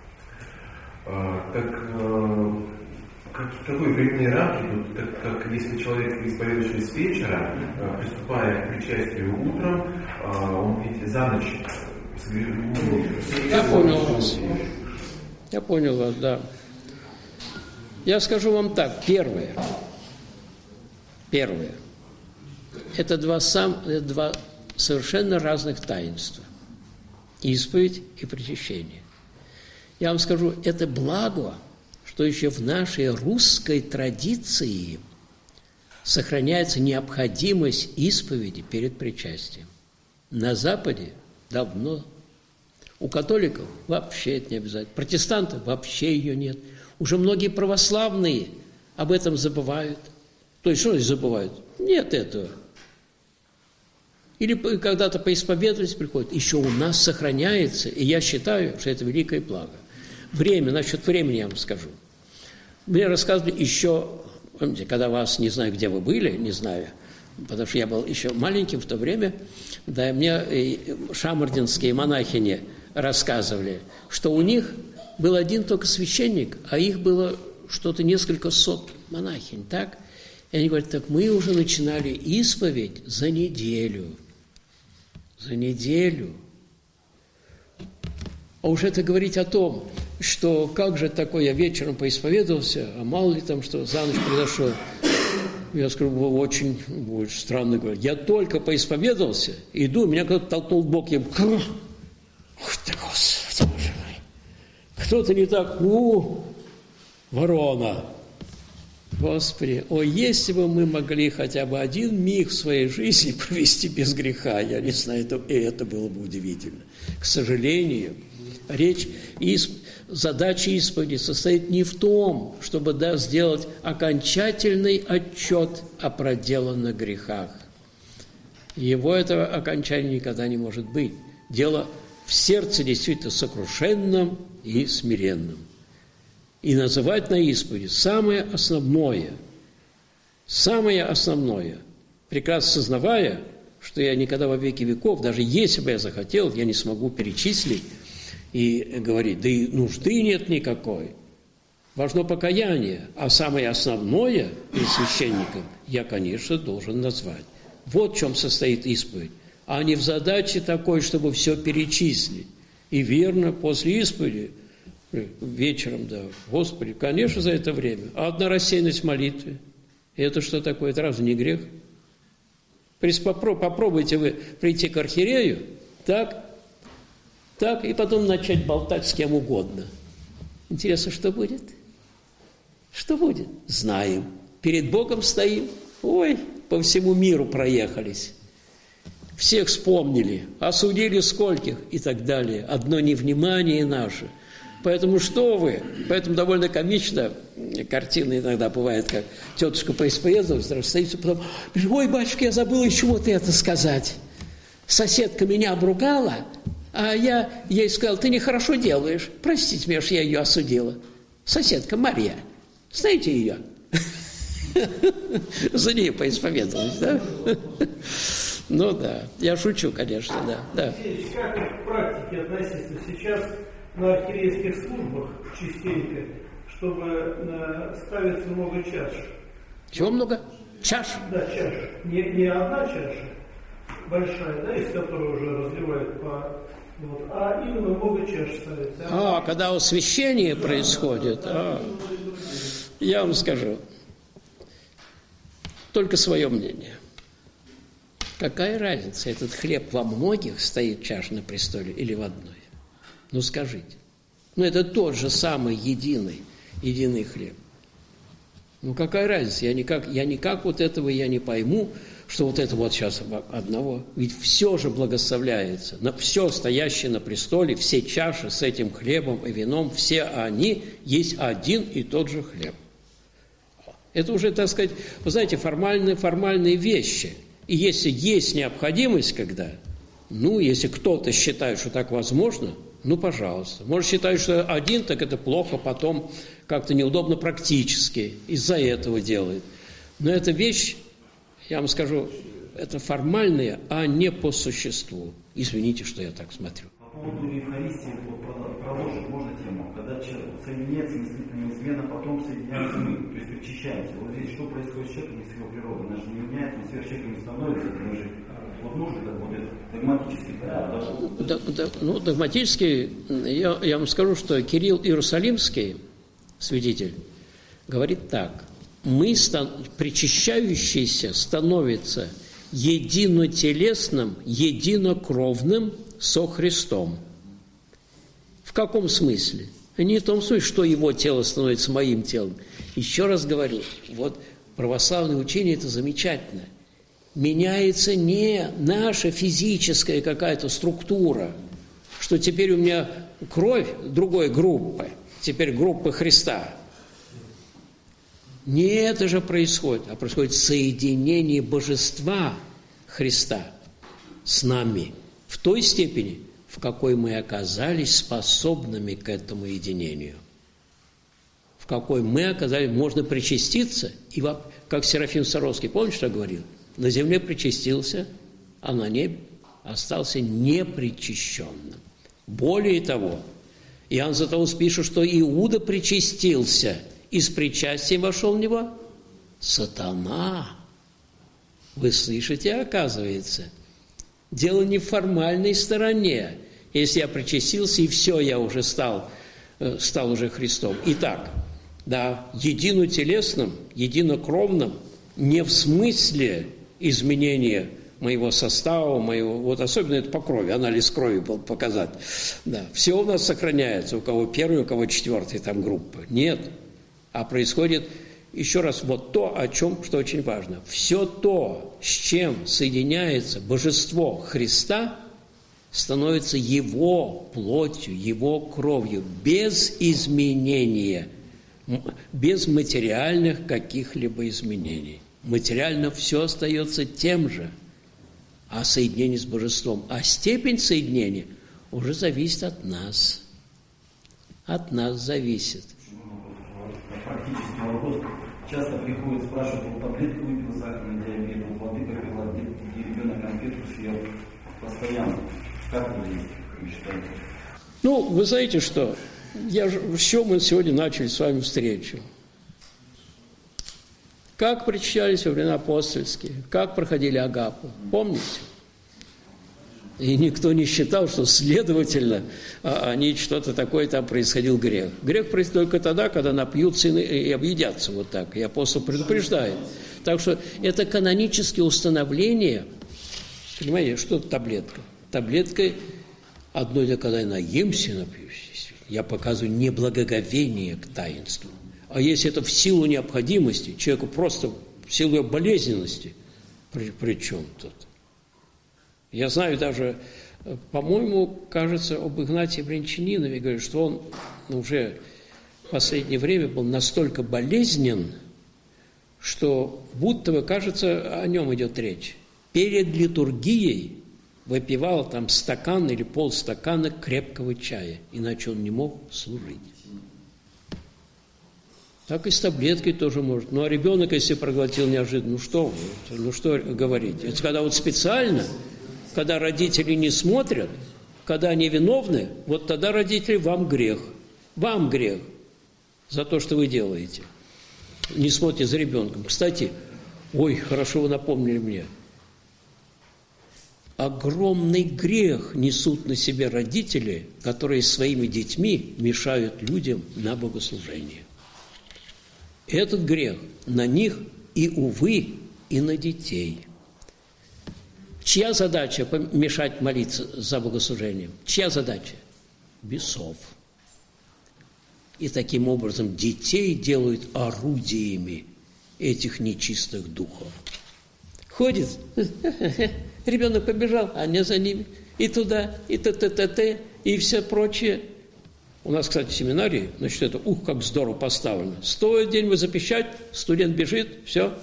Так, как, какой временные рамки тут, как, как если человек исповедующий с вечера, приступая к причастию утром, он ведь за ночь... Я понял вас. Я понял вас, да. Я скажу вам так. Первое. Первое. Это два, сам, это два совершенно разных таинства. Исповедь и причащение. Я вам скажу, это благо, что еще в нашей русской традиции сохраняется необходимость исповеди перед причастием. На Западе давно. У католиков вообще это не обязательно. Протестантов вообще ее нет. Уже многие православные об этом забывают. То есть, что они забывают? Нет этого. Или когда-то поисповедовались, приходят. Еще у нас сохраняется, и я считаю, что это великое благо. Время, насчет времени я вам скажу. Мне рассказывали еще, помните, когда вас, не знаю, где вы были, не знаю, потому что я был еще маленьким в то время, да, мне шамардинские монахини рассказывали, что у них был один только священник, а их было что-то несколько сот монахинь, так? И они говорят, так мы уже начинали исповедь за неделю. За неделю. А уж это говорить о том, что как же такое, я вечером поисповедовался, а мало ли там, что за ночь произошло. Я скажу, очень, очень странно говорить. Я только поисповедовался, иду, меня кто-то толкнул в бок, я... Ух ты, Господи, Боже мой! Кто-то не так, у, ворона! Господи, о, если бы мы могли хотя бы один миг в своей жизни провести без греха, я не знаю, это, и это было бы удивительно. К сожалению, речь, исп, задача исповеди состоит не в том, чтобы да, сделать окончательный отчет о проделанных грехах. Его этого окончания никогда не может быть. Дело в сердце действительно сокрушенном и смиренном. И называть на исповеди самое основное, самое основное, прекрасно сознавая, что я никогда во веки веков, даже если бы я захотел, я не смогу перечислить и говорить, да и нужды нет никакой. Важно покаяние, а самое основное перед священником я, конечно, должен назвать. Вот в чем состоит исповедь, а не в задаче такой, чтобы все перечислить. И верно, после исповеди, вечером, да, Господи, конечно, за это время. А одна рассеянность в молитве. И это что такое? Это разве не грех? Попробуйте вы прийти к архиерею, так, так, и потом начать болтать с кем угодно. Интересно, что будет? Что будет? Знаем. Перед Богом стоим. Ой, по всему миру проехались. Всех вспомнили, осудили скольких и так далее. Одно невнимание наше. Поэтому что вы? Поэтому довольно комично, картина иногда бывает, как тетушка поисповедовалась, стоит, потом, ой, батюшка, я забыла еще вот это сказать. Соседка меня обругала, а я ей сказал, ты нехорошо делаешь. Простите меня, что я ее осудила. Соседка Марья. Знаете ее? За нее поисповедовалась, да? Ну да, я шучу, конечно, да. да. Как в практике относиться сейчас на архиерейских службах частенько, чтобы э, ставится много чаш? Чего много? Чаш? Да, чаш. Не, не одна чаша большая, да, из которой уже разливают по... Вот, а именно много чаш ставится. А, когда освящение да, происходит. Да, да, а. Я вам скажу. Только свое мнение. Какая разница, этот хлеб во многих стоит чаш на престоле или в одной? Ну скажите. Ну это тот же самый единый, единый хлеб. Ну какая разница? Я никак, я никак вот этого я не пойму, что вот это вот сейчас одного. Ведь все же благословляется. На все стоящее на престоле, все чаши с этим хлебом и вином, все они есть один и тот же хлеб. Это уже, так сказать, вы знаете, формальные, формальные вещи. И если есть необходимость, когда, ну, если кто-то считает, что так возможно, ну, пожалуйста. Может считать, что один, так это плохо, потом как-то неудобно практически, из-за этого делает. Но эта вещь, я вам скажу, это формальная, а не по существу. Извините, что я так смотрю. По поводу Евхаристии, продолжить можно тему, когда человек соединяется неизменно, потом соединяется мы, то есть причащаемся. Вот здесь что происходит с человеком, если его природа наша не меняется, он сверхчеловеком не становится, это же вот нужно так вот это догматический порядок. Да, да, ну, догматический, я, я вам скажу, что Кирилл Иерусалимский, свидетель, говорит так: мы, стан, причащающиеся, становятся единотелесным, единокровным со Христом. В каком смысле? Не в том смысле, что его тело становится моим телом. Еще раз говорю, вот православное учение – это замечательно. Меняется не наша физическая какая-то структура, что теперь у меня кровь другой группы, теперь группы Христа. Не это же происходит, а происходит соединение божества Христа с нами в той степени, в какой мы оказались способными к этому единению. В какой мы оказались, можно причаститься, и как Серафим Саровский, помните, что говорил? На земле причастился, а на небе остался непричащенным. Более того, Иоанн Златоуст пишет, что Иуда причастился, и с причастием вошел в него сатана. Вы слышите, оказывается, дело не в формальной стороне. Если я причастился, и все, я уже стал, стал уже Христом. Итак, да, едино телесным, единокровным, не в смысле изменения моего состава, моего, вот особенно это по крови, анализ крови был показать. Да, все у нас сохраняется, у кого первый, у кого четвертый там группа. Нет, а происходит, еще раз, вот то, о чем, что очень важно. Все то, с чем соединяется божество Христа, становится Его плотью, Его кровью, без изменения, без материальных каких-либо изменений. Материально все остается тем же, а соединение с божеством. А степень соединения уже зависит от нас. От нас зависит. Практически вопрос. Часто приходят, спрашивают, вот таблетку выпил сахарный диабет, вот воды попила, ребенок конфетку съел постоянно. Как вы здесь считаете? Ну, вы знаете что? Я же, с чего мы сегодня начали с вами встречу? Как причащались во времена апостольские, как проходили агапу, помните? И никто не считал, что, следовательно, они что-то такое, там происходил грех. Грех происходит только тогда, когда напьются и объедятся вот так, и апостол предупреждает. Так что это канонические установления, понимаете, что таблетка? Таблеткой одно это когда я наемся и напьюсь. Я показываю неблагоговение к таинству. А если это в силу необходимости, человеку просто в силу болезненности, при, при чем тут? Я знаю даже, по-моему, кажется, об Игнатии Брянчанинове, говорят, что он уже в последнее время был настолько болезнен, что будто бы, кажется, о нем идет речь. Перед литургией выпивал там стакан или полстакана крепкого чая, иначе он не мог служить. Так и с таблеткой тоже может. Ну, а ребенок, если проглотил неожиданно, ну что вы, ну что говорить? Это когда вот специально, когда родители не смотрят, когда они виновны, вот тогда родители вам грех. Вам грех за то, что вы делаете. Не смотрите за ребенком. Кстати, ой, хорошо вы напомнили мне. Огромный грех несут на себе родители, которые своими детьми мешают людям на богослужение. Этот грех на них и, увы, и на детей. Чья задача помешать молиться за богослужением? Чья задача? Бесов. И таким образом детей делают орудиями этих нечистых духов. Ходит, ребенок побежал, а не за ними. И туда, и т-т-т-т, и все прочее. У нас, кстати, в семинарии, значит, это, ух, как здорово поставлено. Стоит день запищать, студент бежит, все.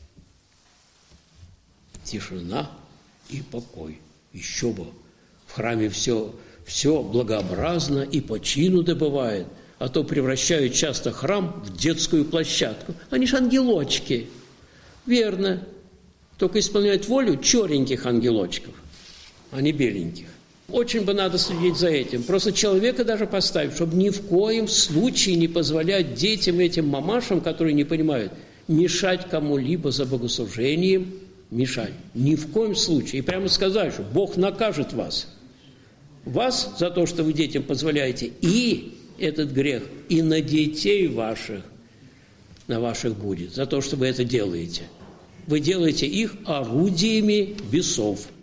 Тишина и покой. Еще бы. В храме все, все благообразно и по чину добывает. А то превращают часто храм в детскую площадку. Они ж ангелочки. Верно. Только исполняют волю черненьких ангелочков, а не беленьких. Очень бы надо следить за этим. Просто человека даже поставить, чтобы ни в коем случае не позволять детям, этим мамашам, которые не понимают, мешать кому-либо за богослужением, мешать. Ни в коем случае. И прямо сказать, что Бог накажет вас. Вас за то, что вы детям позволяете, и этот грех, и на детей ваших, на ваших будет, за то, что вы это делаете. Вы делаете их орудиями бесов.